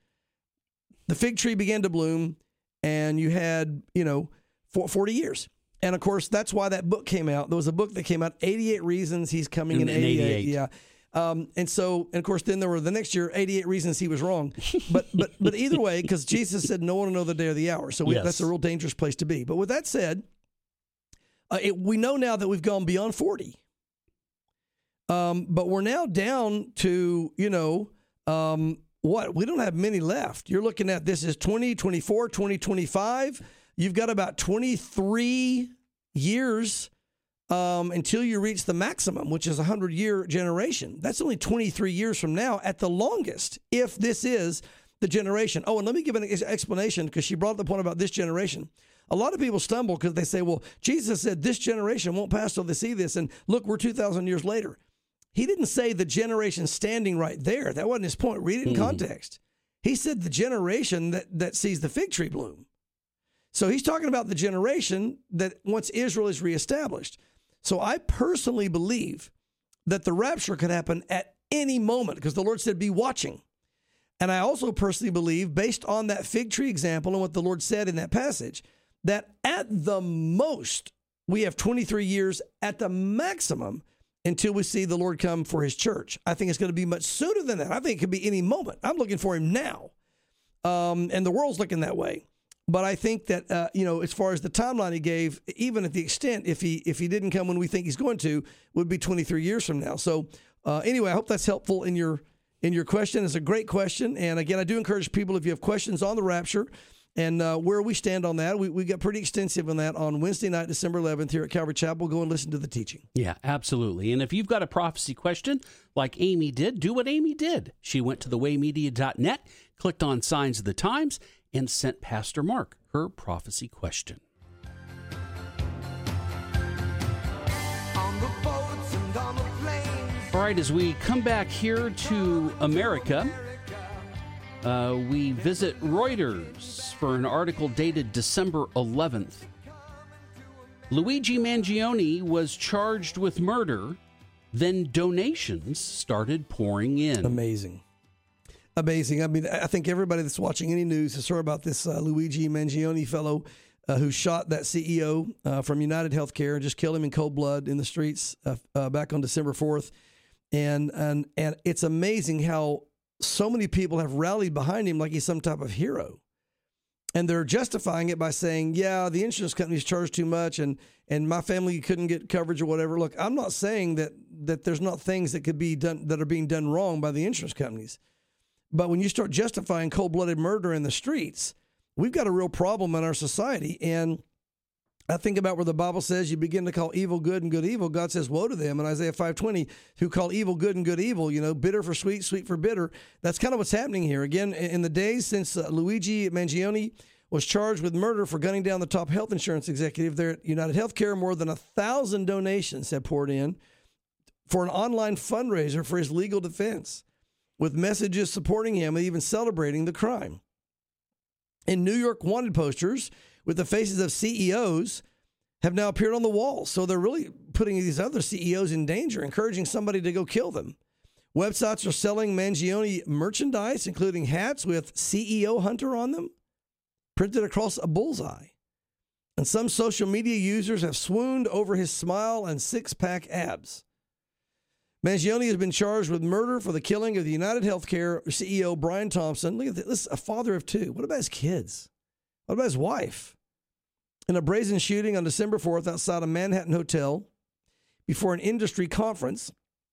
the fig tree began to bloom and you had, you know, forty years. And of course, that's why that book came out. There was a book that came out, eighty-eight Reasons He's Coming in, in eighty-eight. eighty-eight. Yeah. Um, and so, and of course, then there were the next year, eighty-eight Reasons He Was Wrong. But but but either way, because Jesus said no one will know the day or the hour. So we, yes. that's a real dangerous place to be. But with that said, uh, it, we know now that we've gone beyond forty. Um, but we're now down to, you know, um, what? We don't have many left. You're looking at, this is twenty twenty-four, twenty twenty-five. You've got about twenty-three years um, until you reach the maximum, which is a hundred-year generation. That's only twenty-three years from now at the longest, if this is the generation. Oh, and let me give an explanation, because she brought up the point about this generation. A lot of people stumble because they say, well, Jesus said this generation won't pass till they see this, and look, we're two thousand years later. He didn't say the generation standing right there. That wasn't his point. Read it in mm. context. He said the generation that, that sees the fig tree bloom. So he's talking about the generation that once Israel is reestablished. So I personally believe that the rapture could happen at any moment, because the Lord said, be watching. And I also personally believe, based on that fig tree example and what the Lord said in that passage, that at the most, we have twenty-three years at the maximum until we see the Lord come for his church. I think it's going to be much sooner than that. I think it could be any moment. I'm looking for him now. Um, and the world's looking that way. But I think that, uh, you know, as far as the timeline he gave, even at the extent, if he if he didn't come when we think he's going to, would be twenty-three years from now. So uh, anyway, I hope that's helpful in your in your question. It's a great question. And again, I do encourage people, if you have questions on the rapture and uh, where we stand on that, we, we got pretty extensive on that on Wednesday night, December eleventh here at Calvary Chapel. Go and listen to the teaching. Yeah, absolutely. And if you've got a prophecy question like Amy did, do what Amy did. She went to the way media dot net, clicked on Signs of the Times, and sent Pastor Mark her prophecy question. On the boats and on the planes. All right, as we come back here to America, Uh, we visit Reuters for an article dated December eleventh. Luigi Mangione was charged with murder, then donations started pouring in. Amazing. Amazing. I mean, I think everybody that's watching any news has heard about this uh, Luigi Mangione fellow uh, who shot that C E O uh, from United Healthcare, just killed him in cold blood in the streets uh, uh, back on December fourth. And, and, and it's amazing how so many people have rallied behind him like he's some type of hero. And they're justifying it by saying, yeah, the insurance companies charged too much and, and my family couldn't get coverage or whatever. Look, I'm not saying that that there's not things that could be done that are being done wrong by the insurance companies. But when you start justifying cold-blooded murder in the streets, we've got a real problem in our society. And I think about where the Bible says you begin to call evil good and good evil. God says, woe to them in Isaiah five twenty, who call evil good and good evil, you know, bitter for sweet, sweet for bitter. That's kind of what's happening here. Again, in the days since uh, Luigi Mangione was charged with murder for gunning down the top health insurance executive there at United Healthcare, more than a thousand donations have poured in for an online fundraiser for his legal defense, with messages supporting him and even celebrating the crime. In New York, wanted posters with the faces of C E Os have now appeared on the walls. So they're really putting these other C E Os in danger, encouraging somebody to go kill them. Websites are selling Mangione merchandise, including hats with C E O Hunter on them, printed across a bullseye. And some social media users have swooned over his smile and six-pack abs. Mangione has been charged with murder for the killing of the United Healthcare C E O Brian Thompson. Look at this, this is a father of two. What about his kids? What about his wife? In a brazen shooting on December fourth outside a Manhattan hotel before an industry conference,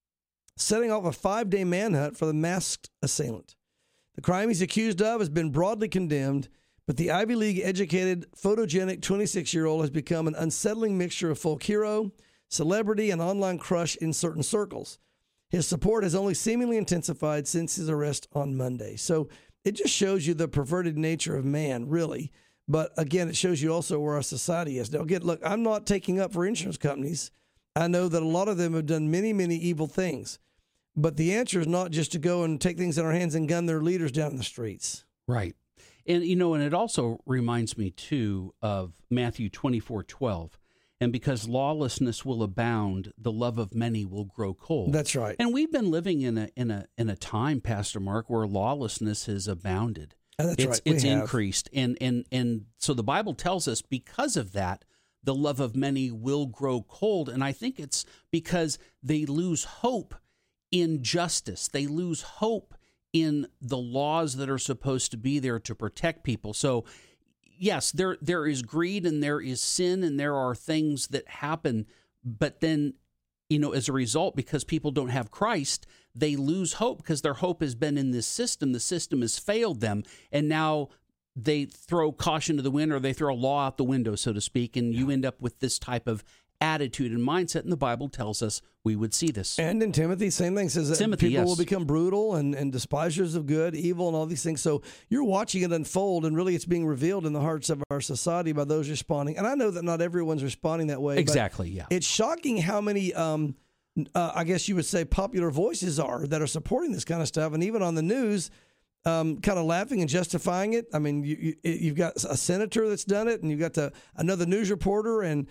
setting off a five-day manhunt for the masked assailant. The crime he's accused of has been broadly condemned, but the Ivy League-educated, photogenic twenty-six-year-old has become an unsettling mixture of folk hero, celebrity, and online crush in certain circles. His support has only seemingly intensified since his arrest on Monday. So it just shows you the perverted nature of man, really. But again, it shows you also where our society is. Now, again, look, I'm not taking up for insurance companies. I know that a lot of them have done many, many evil things. But the answer is not just to go and take things in our hands and gun their leaders down in the streets. Right. And, you know, and it also reminds me, too, of Matthew twenty-four twelve. And because lawlessness will abound, the love of many will grow cold. That's right. And we've been living in a in a in a time, Pastor Mark, where lawlessness has abounded. Oh, that's it's right. We it's have. increased. And and and so the Bible tells us because of that, the love of many will grow cold. And I think it's because they lose hope in justice. They lose hope in the laws that are supposed to be there to protect people. So yes, there there is greed and there is sin and there are things that happen, but then, you know, as a result, because people don't have Christ, they lose hope because their hope has been in this system. The system has failed them, and now they throw caution to the wind, or they throw law out the window, so to speak, and you end up with this type of attitude and mindset, and the Bible tells us we would see this. And in Timothy, same thing, says that Timothy, people yes. will become brutal and, and despisers of good, evil, and all these things. So you're watching it unfold, and really it's being revealed in the hearts of our society by those responding. And I know that not everyone's responding that way. Exactly, but yeah. It's shocking how many, um, uh, I guess you would say, popular voices are that are supporting this kind of stuff. And even on the news, um, kind of laughing and justifying it. I mean, you, you, you've got a senator that's done it, and you've got the, another news reporter, and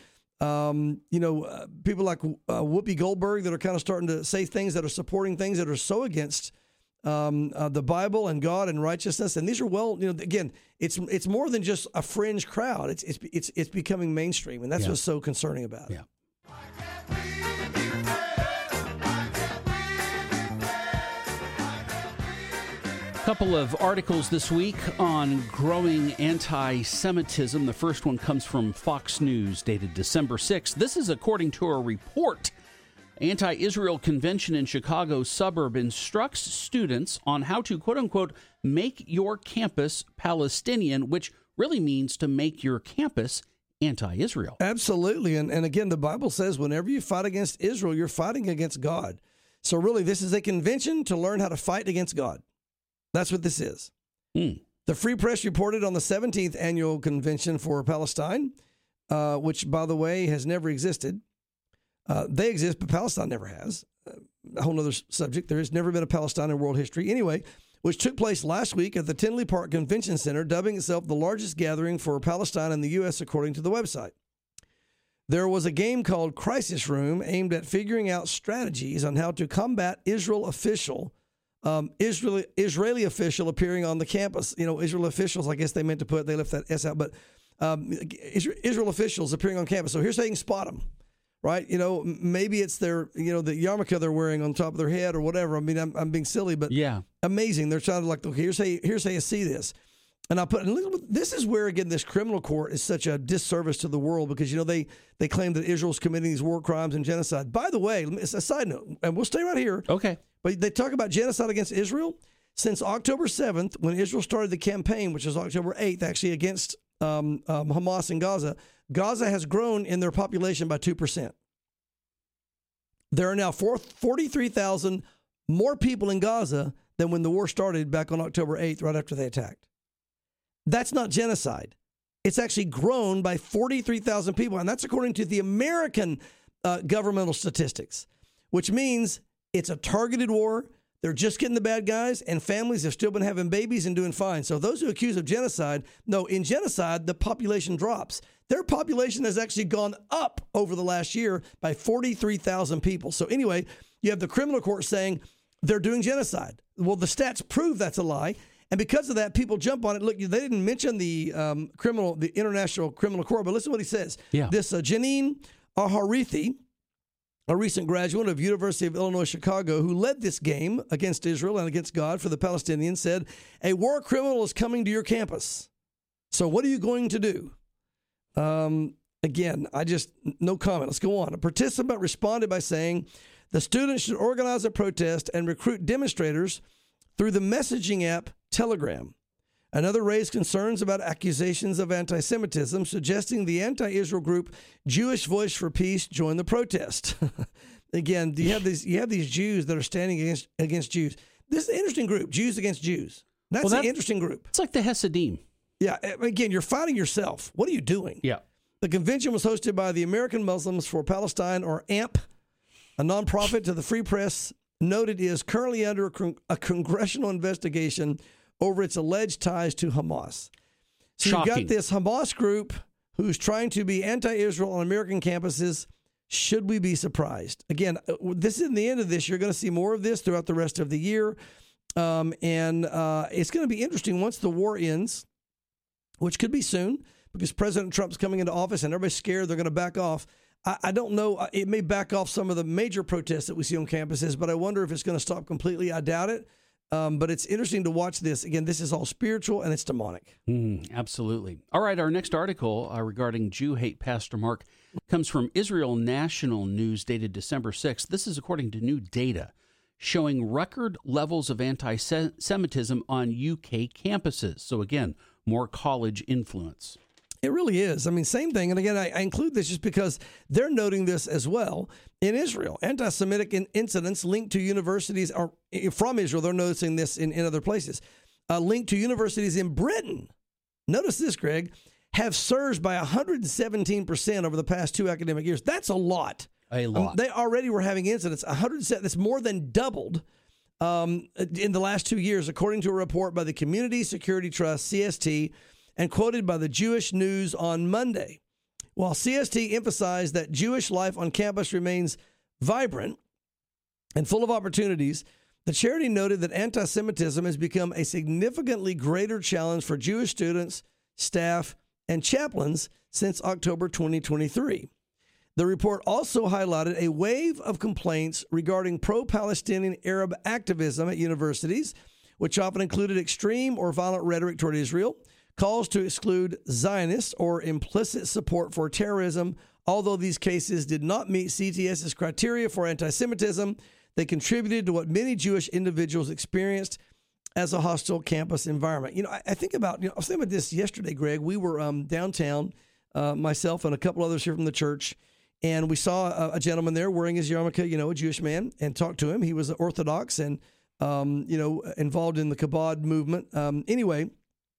Um, you know, uh, people like uh, Whoopi Goldberg that are kind of starting to say things that are supporting things that are so against um, uh, the Bible and God and righteousness. And these are well, you know, again, it's it's more than just a fringe crowd. It's it's it's it's becoming mainstream, and that's Yeah. what's so concerning about it. Yeah. Couple of articles this week on growing anti-Semitism. The first one comes from Fox News, dated December sixth. This is according to a report. Anti-Israel convention in Chicago suburb instructs students on how to, quote-unquote, make your campus Palestinian, which really means to make your campus anti-Israel. Absolutely. And, and again, the Bible says whenever you fight against Israel, you're fighting against God. So really, this is a convention to learn how to fight against God. That's what this is. Hmm. The Free Press reported on the seventeenth Annual Convention for Palestine, uh, which, by the way, has never existed. Uh, they exist, but Palestine never has. Uh, a whole other subject. There has never been a Palestine in world history. Anyway, which took place last week at the Tinley Park Convention Center, dubbing itself the largest gathering for Palestine in the U S, according to the website. There was a game called Crisis Room aimed at figuring out strategies on how to combat Israel official, um, Israeli, Israeli official appearing on the campus. You know, Israel officials, I guess they meant to put, they left that S out, but um, Israel officials appearing on campus. So here's how you can spot them. Right, you know, maybe it's their, you know, the yarmulke they're wearing on top of their head or whatever. I mean, I'm, I'm being silly, but yeah, amazing. They're trying to like, okay, here's how you, here's how you see this. And I put, and look, this is where again this criminal court is such a disservice to the world because you know they they claim that Israel's committing these war crimes and genocide. By the way, it's a side note, and we'll stay right here. Okay, but they talk about genocide against Israel since October seventh, when Israel started the campaign, which is October eighth, actually against um, um, Hamas in Gaza. Gaza has grown in their population by two percent. There are now forty-three thousand more people in Gaza than when the war started back on October eighth, right after they attacked. That's not genocide. It's actually grown by forty-three thousand people, and that's according to the American uh, governmental statistics, which means it's a targeted war. They're just getting the bad guys, and families have still been having babies and doing fine. So those who accuse of genocide, no, in genocide, the population drops. Their population has actually gone up over the last year by forty-three thousand people. So anyway, you have the criminal court saying they're doing genocide. Well, the stats prove that's a lie. And because of that, people jump on it. Look, they didn't mention the um, criminal, the International Criminal Court, but listen to what he says. Yeah. This uh, Janine Aharithi, a recent graduate of University of Illinois Chicago, who led this game against Israel and against God for the Palestinians, said, a war criminal is coming to your campus. So what are you going to do? Um, again, I just, no comment. Let's go on. A participant responded by saying, the students should organize a protest and recruit demonstrators through the messaging app Telegram. Another raised concerns about accusations of anti-Semitism, suggesting the anti-Israel group Jewish Voice for Peace join the protest. Again, do you have these? You have these Jews that are standing against against Jews. This is an interesting group, Jews against Jews. That's well, that, an interesting group. It's like the Hasidim. Yeah. Again, you're fighting yourself. What are you doing? Yeah. The convention was hosted by the American Muslims for Palestine, or A M P, a nonprofit to the Free Press noted is currently under a, con- a congressional investigation over its alleged ties to Hamas. So Shocking. You've got this Hamas group who's trying to be anti-Israel on American campuses. Should we be surprised? Again, this is the end of this. You're going to see more of this throughout the rest of the year. Um, and uh, it's going to be interesting once the war ends, which could be soon, because President Trump's coming into office and everybody's scared they're going to back off. I, I don't know. It may back off some of the major protests that we see on campuses, but I wonder if it's going to stop completely. I doubt it. Um, but it's interesting to watch this. Again, this is all spiritual and it's demonic. Mm, absolutely. All right, our next article uh, regarding Jew hate Pastor Mark comes from Israel National News, dated December sixth. This is according to new data showing record levels of anti-Semitism on U K campuses. So again, more college influence. It really is. I mean, same thing. And again, I, I include this just because they're noting this as well. In Israel, anti-Semitic in incidents linked to universities are from Israel. They're noticing this in, in other places. Uh, linked to universities in Britain. Notice this, Greg, have surged by one hundred seventeen percent over the past two academic years. That's a lot. A lot. Um, they already were having incidents. one hundred That's more than doubled um, in the last two years, according to a report by the Community Security Trust, C S T, and quoted by the Jewish News on Monday. While C S T emphasized that Jewish life on campus remains vibrant and full of opportunities, the charity noted that anti-Semitism has become a significantly greater challenge for Jewish students, staff, and chaplains since October twenty twenty-three. The report also highlighted a wave of complaints regarding pro-Palestinian Arab activism at universities, which often included extreme or violent rhetoric toward Israel, calls to exclude Zionists or implicit support for terrorism. Although these cases did not meet C T S's criteria for anti-Semitism, they contributed to what many Jewish individuals experienced as a hostile campus environment. You know, I, I think about, you know, I was thinking about this yesterday, Greg. We were um, downtown, uh, myself and a couple others here from the church, and we saw a, a gentleman there wearing his yarmulke, you know, a Jewish man, and talked to him. He was Orthodox and, um, you know, involved in the Chabad movement. Um, anyway,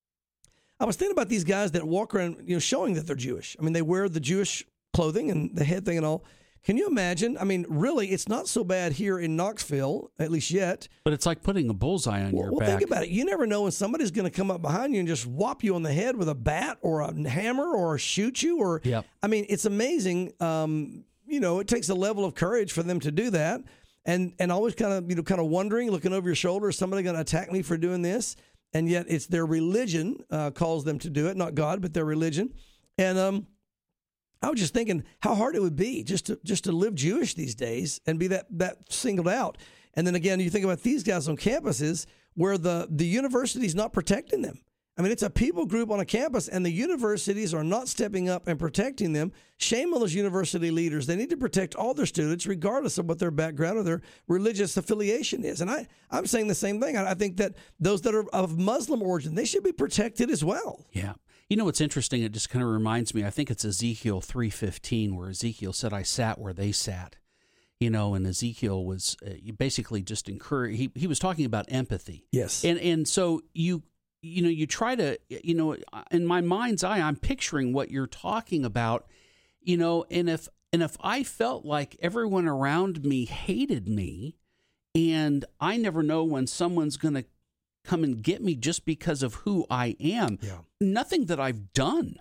I was thinking about these guys that walk around, you know, showing that they're Jewish. I mean, they wear the Jewish clothing and the head thing and all. Can you imagine? I mean, really, it's not so bad here in Knoxville, at least yet. But it's like putting a bullseye on Well, your well back. think about it. You never know when somebody's going to come up behind you and just whop you on the head with a bat or a hammer or shoot you. Or, Yep. I mean, it's amazing. Um, you know, it takes a level of courage for them to do that. And and always kind of, you know, kind of wondering, looking over your shoulder, is somebody going to attack me for doing this? And yet it's their religion uh, calls them to do it, not God, but their religion. And um, I was just thinking how hard it would be just to just to live Jewish these days and be that that singled out. And then again, you think about these guys on campuses where the the university's not protecting them. I mean, it's a people group on a campus, and the universities are not stepping up and protecting them. Shame on those university leaders. They need to protect all their students, regardless of what their background or their religious affiliation is. And I, I'm saying the same thing. I, I think that those that are of Muslim origin, they should be protected as well. Yeah. You know what's interesting? It just kind of reminds me, I think it's Ezekiel three fifteen, where Ezekiel said, I sat where they sat. You know, and Ezekiel was uh, basically just encouraged. He, he was talking about empathy. Yes. And and so you you know, you try to, you know, in my mind's eye, I'm picturing what you're talking about, you know, and if and if I felt like everyone around me hated me, and I never know when someone's going to come and get me just because of who I am, Yeah. nothing that I've done,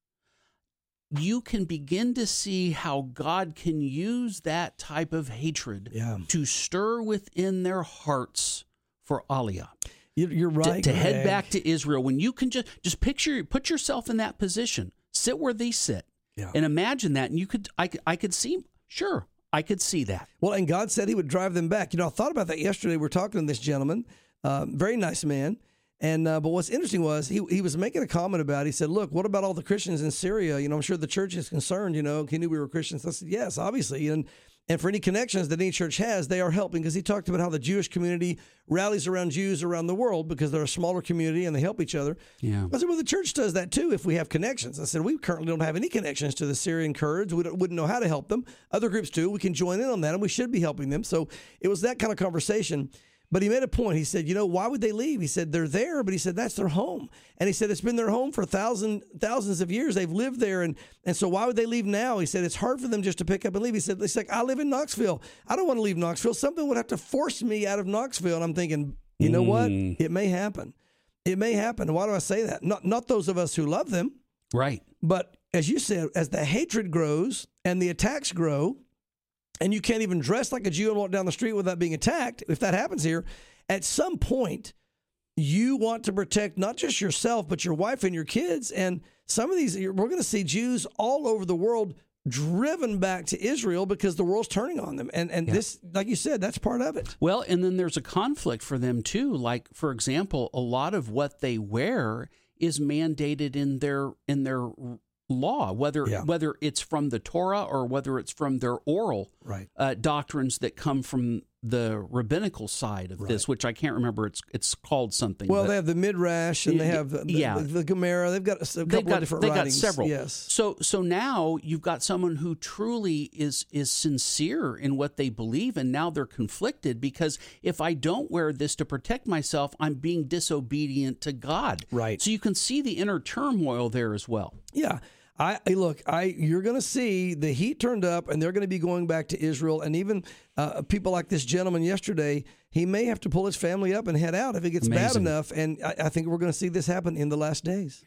you can begin to see how God can use that type of hatred Yeah. to stir within their hearts for Aliyah. You- You're To, right. to head Greg. back to Israel. When you can just just picture, put yourself in that position, sit where they sit, Yeah. and imagine that. And you could, I, I could see, sure, I could see that. Well, and God said he would drive them back. You know, I thought about that yesterday. We were talking to this gentleman, uh, very nice man. And uh, but what's interesting was he he was making a comment about it. He said, look, what about all the Christians in Syria? You know, I'm sure the church is concerned. You know, he knew we were Christians. I said, yes, obviously. And and for any connections that any church has, they are helping, because he talked about how the Jewish community rallies around Jews around the world because they're a smaller community and they help each other. Yeah. I said, well, the church does that too if we have connections. I said, we currently don't have any connections to the Syrian Kurds. We don't, wouldn't know how to help them. Other groups do. We can join in on that, and we should be helping them. So it was that kind of conversation. But he made a point. He said, you know, why would they leave? He said, they're there, but he said, that's their home. And he said, it's been their home for thousand, thousands of years. They've lived there. And, and so why would they leave now? He said, it's hard for them just to pick up and leave. He said, it's like, I live in Knoxville. I don't want to leave Knoxville. Something would have to force me out of Knoxville. And I'm thinking, you know what? It may happen. It may happen. Why do I say that? Not, not those of us who love them, Right. but as you said, as the hatred grows and the attacks grow, and you can't even dress like a Jew and walk down the street without being attacked, if that happens here, at some point, you want to protect not just yourself, but your wife and your kids. And some of these, we're going to see Jews all over the world driven back to Israel because the world's turning on them. And and Yeah. this, like you said, that's part of it. Well, and then there's a conflict for them too. Like, for example, a lot of what they wear is mandated in their in their law, whether Yeah. whether it's from the Torah or whether it's from their oral Right. uh, doctrines that come from the rabbinical side of this, which I can't remember. It's it's called something. Well, but they have the Midrash and they have the, the, Yeah. the, the Gemara. They've got a couple they've got of different they writings. got several. Yes. So so now you've got someone who truly is is sincere in what they believe, and now they're conflicted because if I don't wear this to protect myself, I'm being disobedient to God. Right. So you can see the inner turmoil there as well. Yeah. I hey, look. I you're going to see the heat turned up, and they're going to be going back to Israel. And even uh, people like this gentleman yesterday, he may have to pull his family up and head out if it gets bad Amazing. enough. And I, I think we're going to see this happen in the last days.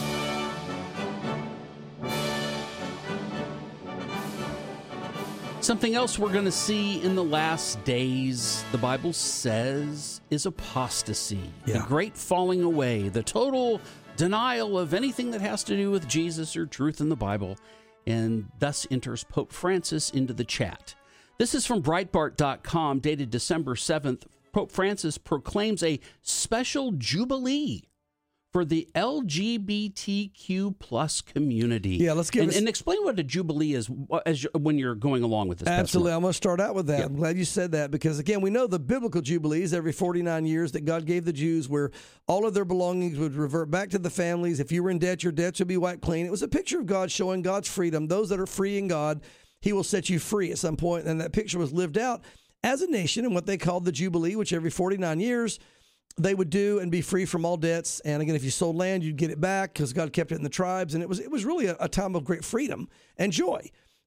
Something else we're going to see in the last days, the Bible says, is apostasy. Yeah. The great falling away, the total denial of anything that has to do with Jesus or truth in the Bible. And thus enters Pope Francis into the chat. This is from Breitbart dot com, dated December seventh. Pope Francis proclaims a special jubilee for the L G B T Q plus community. Yeah, let's give and, us- and explain what a jubilee is as you, when you're going along with this. Pastor Absolutely. Mark. I'm going to start out with that. Yeah. I'm glad you said that because, again, we know the biblical jubilees every forty-nine years that God gave the Jews where all of their belongings would revert back to the families. If you were in debt, your debts would be wiped clean. It was a picture of God showing God's freedom. Those that are free in God, he will set you free at some point. And that picture was lived out as a nation in what they called the Jubilee, which every forty-nine years they would do and be free from all debts. And again, if you sold land, you'd get it back because God kept it in the tribes. And it was it was really a, a time of great freedom and joy.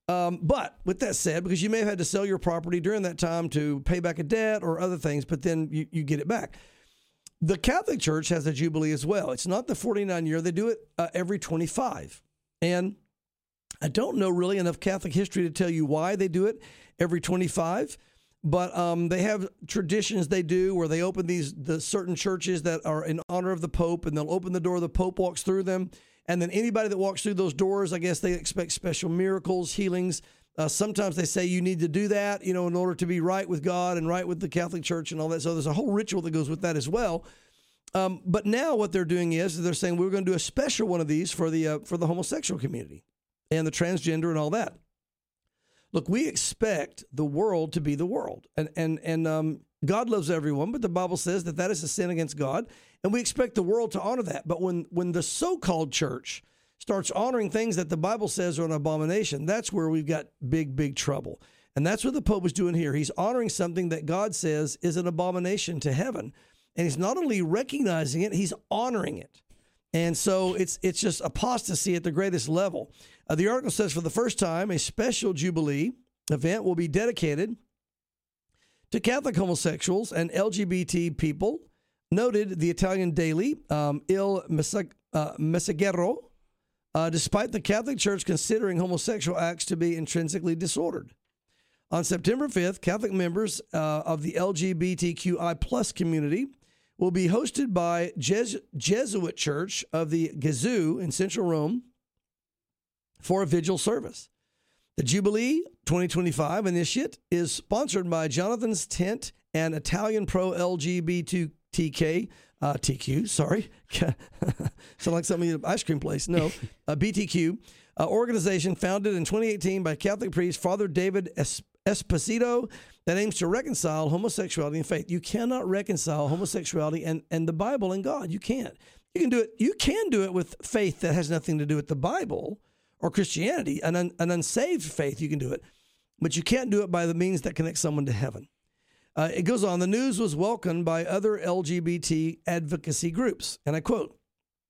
Um, but with that said, because you may have had to sell your property during that time to pay back a debt or other things, but then you, you get it back. The Catholic Church has a Jubilee as well. It's not the forty-nine year. They do it uh, every twenty-five. And I don't know really enough Catholic history to tell you why they do it every twenty-five. But um, they have traditions they do where they open these the certain churches that are in honor of the Pope, and they'll open the door, the Pope walks through them. And then anybody that walks through those doors, I guess they expect special miracles, healings. Uh, sometimes they say you need to do that, you know, in order to be right with God and right with the Catholic Church and all that. So there's a whole ritual that goes with that as well. Um, but now what they're doing is they're saying we're going to do a special one of these for the uh, for the homosexual community and the transgender and all that. Look, we expect the world to be the world, and and and um, God loves everyone, but the Bible says that that is a sin against God, and we expect the world to honor that. But when when the so-called church starts honoring things that the Bible says are an abomination, that's where we've got big, big trouble. And that's what the Pope is doing here. He's honoring something that God says is an abomination to heaven, and he's not only recognizing it, he's honoring it. And so it's it's just apostasy at the greatest level. Uh, the article says for the first time, a special Jubilee event will be dedicated to Catholic homosexuals and L G B T people, noted the Italian daily um, Il Messaggero, uh, Messaggero uh, despite the Catholic Church considering homosexual acts to be intrinsically disordered. On September fifth, Catholic members uh, of the L G B T Q I plus community will be hosted by Jes- Jesuit Church of the Gesù in Central Rome for a vigil service. The Jubilee twenty twenty-five initiate is sponsored by Jonathan's Tent and Italian pro-L G B T Q, uh, T Q, sorry. Sound like something in an ice cream place. No, uh, B T Q, uh, organization founded in twenty eighteen by Catholic priest Father David Es- Esposito that aims to reconcile homosexuality and faith. You cannot reconcile homosexuality and, and the Bible and God. You can't. You can do it. You can do it with faith that has nothing to do with the Bible or Christianity, an, un, an unsaved faith. You can do it, but you can't do it by the means that connect someone to heaven. Uh, it goes on. The news was welcomed by other L G B T advocacy groups, and I quote,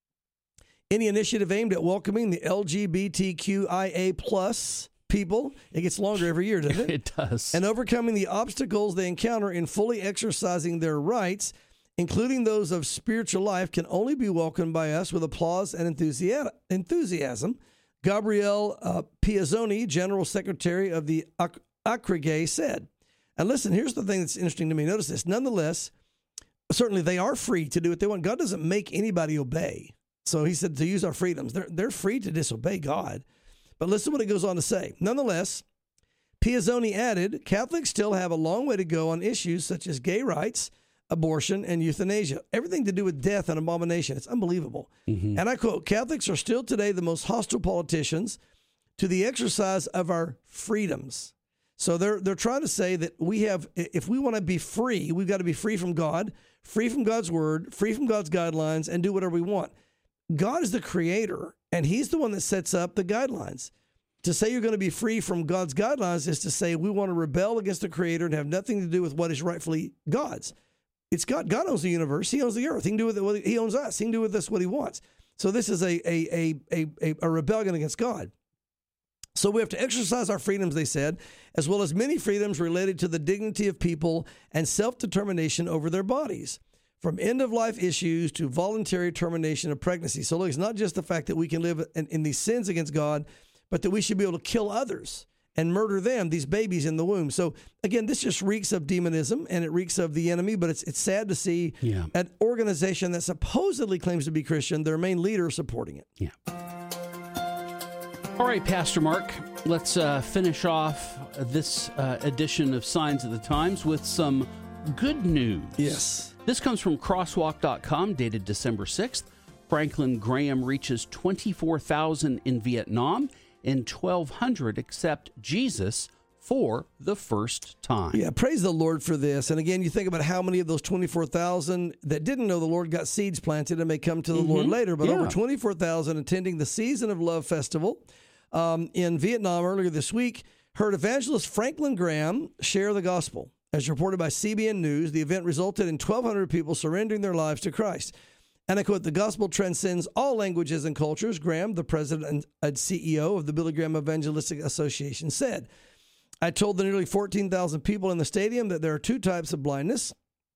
"Any initiative aimed at welcoming the L G B T Q I A plus people," it gets longer every year, doesn't it? It does. "And overcoming the obstacles they encounter in fully exercising their rights, including those of spiritual life, can only be welcomed by us with applause and enthusiasm." enthusiasm. Gabrielle uh, Piazzoni, General Secretary of the Ac- Acregay, said. And listen, here's the thing that's interesting to me. Notice this. Nonetheless, certainly they are free to do what they want. God doesn't make anybody obey. So he said to use our freedoms. They're, they're free to disobey God. But listen what it goes on to say. Nonetheless, Piazzoni added, Catholics still have a long way to go on issues such as gay rights, abortion, and euthanasia. Everything to do with death and abomination. It's unbelievable. Mm-hmm. And I quote, "Catholics are still today the most hostile politicians to the exercise of our freedoms." So they're they're trying to say that we have, if we want to be free, we've got to be free from God, free from God's word, free from God's guidelines, and do whatever we want. God is the creator, and he's the one that sets up the guidelines. To say you're going to be free from God's guidelines is to say we want to rebel against the creator and have nothing to do with what is rightfully God's. It's God. God owns the universe. He owns the earth. He can do with it what he, he owns us. He can do with us what he wants. So this is a a, a a a rebellion against God. So we have to exercise our freedoms, they said, as well as many freedoms related to the dignity of people and self-determination over their bodies, from end-of-life issues to voluntary termination of pregnancy. So look, it's not just the fact that we can live in, in these sins against God, but that we should be able to kill others and murder them, these babies in the womb. So again, this just reeks of demonism and it reeks of the enemy, but it's it's sad to see yeah. an organization that supposedly claims to be Christian, their main leader supporting it. Yeah. All right, Pastor Mark, let's uh, finish off this uh, edition of Signs of the Times with some good news. Yes. This comes from crosswalk dot com, dated December sixth. Franklin Graham reaches twenty-four thousand in Vietnam, and twelve hundred accept Jesus for the first time. Yeah, praise the Lord for this. And again, you think about how many of those twenty-four thousand that didn't know the Lord got seeds planted and may come to the mm-hmm. Lord later, but yeah. over twenty-four thousand attending the Season of Love Festival um, in Vietnam earlier this week heard evangelist Franklin Graham share the gospel. As reported by C B N News, the event resulted in twelve hundred people surrendering their lives to Christ. And I quote, "The gospel transcends all languages and cultures," Graham, the president and C E O of the Billy Graham Evangelistic Association, said. "I told the nearly fourteen thousand people in the stadium that there are two types of blindness,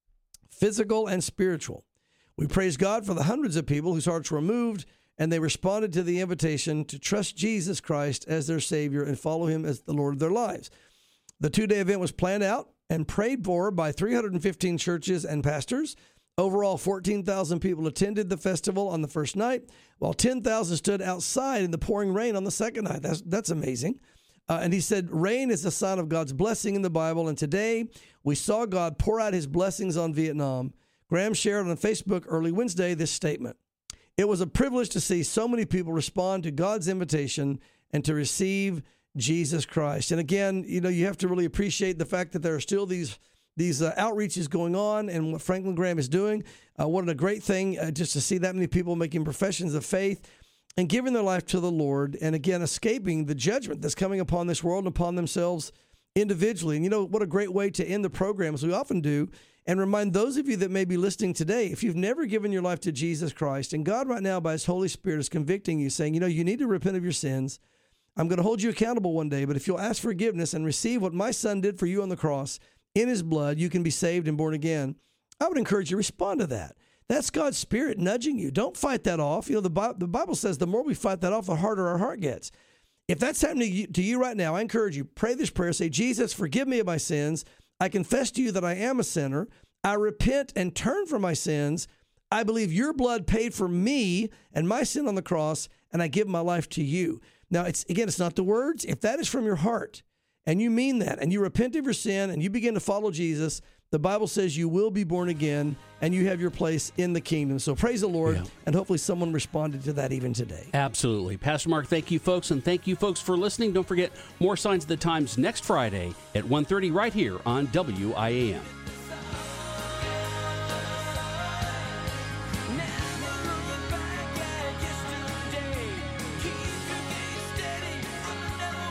physical and spiritual. We praise God for the hundreds of people whose hearts were moved, and they responded to the invitation to trust Jesus Christ as their Savior and follow him as the Lord of their lives. The two-day event was planned out and prayed for by three hundred fifteen churches and pastors. Overall, fourteen thousand people attended the festival on the first night, while ten thousand stood outside in the pouring rain on the second night." That's, that's amazing. Uh, and he said, "Rain is a sign of God's blessing in the Bible, and today we saw God pour out his blessings on Vietnam." Graham shared on Facebook early Wednesday this statement: "It was a privilege to see so many people respond to God's invitation and to receive Jesus Christ." And again, you know, you have to really appreciate the fact that there are still these these uh, outreaches going on, and what Franklin Graham is doing. Uh, what a great thing uh, just to see that many people making professions of faith and giving their life to the Lord, and again, escaping the judgment that's coming upon this world and upon themselves individually. And you know, what a great way to end the program, as we often do, and remind those of you that may be listening today, if you've never given your life to Jesus Christ, and God right now by his Holy Spirit is convicting you, saying, you know, you need to repent of your sins. I'm going to hold you accountable one day, but if you'll ask forgiveness and receive what my son did for you on the cross, in his blood, you can be saved and born again. I would encourage you to respond to that. That's God's Spirit nudging you. Don't fight that off. You know, the Bible, the Bible says the more we fight that off, the harder our heart gets. If that's happening to you, to you right now, I encourage you, pray this prayer. Say, "Jesus, forgive me of my sins. I confess to you that I am a sinner. I repent and turn from my sins. I believe your blood paid for me and my sin on the cross, and I give my life to you." Now, it's again, it's not the words. If that is from your heart, and you mean that, and you repent of your sin, and you begin to follow Jesus, the Bible says you will be born again, and you have your place in the kingdom. So praise the Lord, yeah. And hopefully someone responded to that even today. Absolutely. Pastor Mark, thank you, folks, and thank you, folks, for listening. Don't forget, more Signs of the Times next Friday at one thirty right here on W I A M.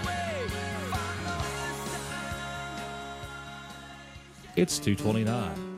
It's two twenty-nine.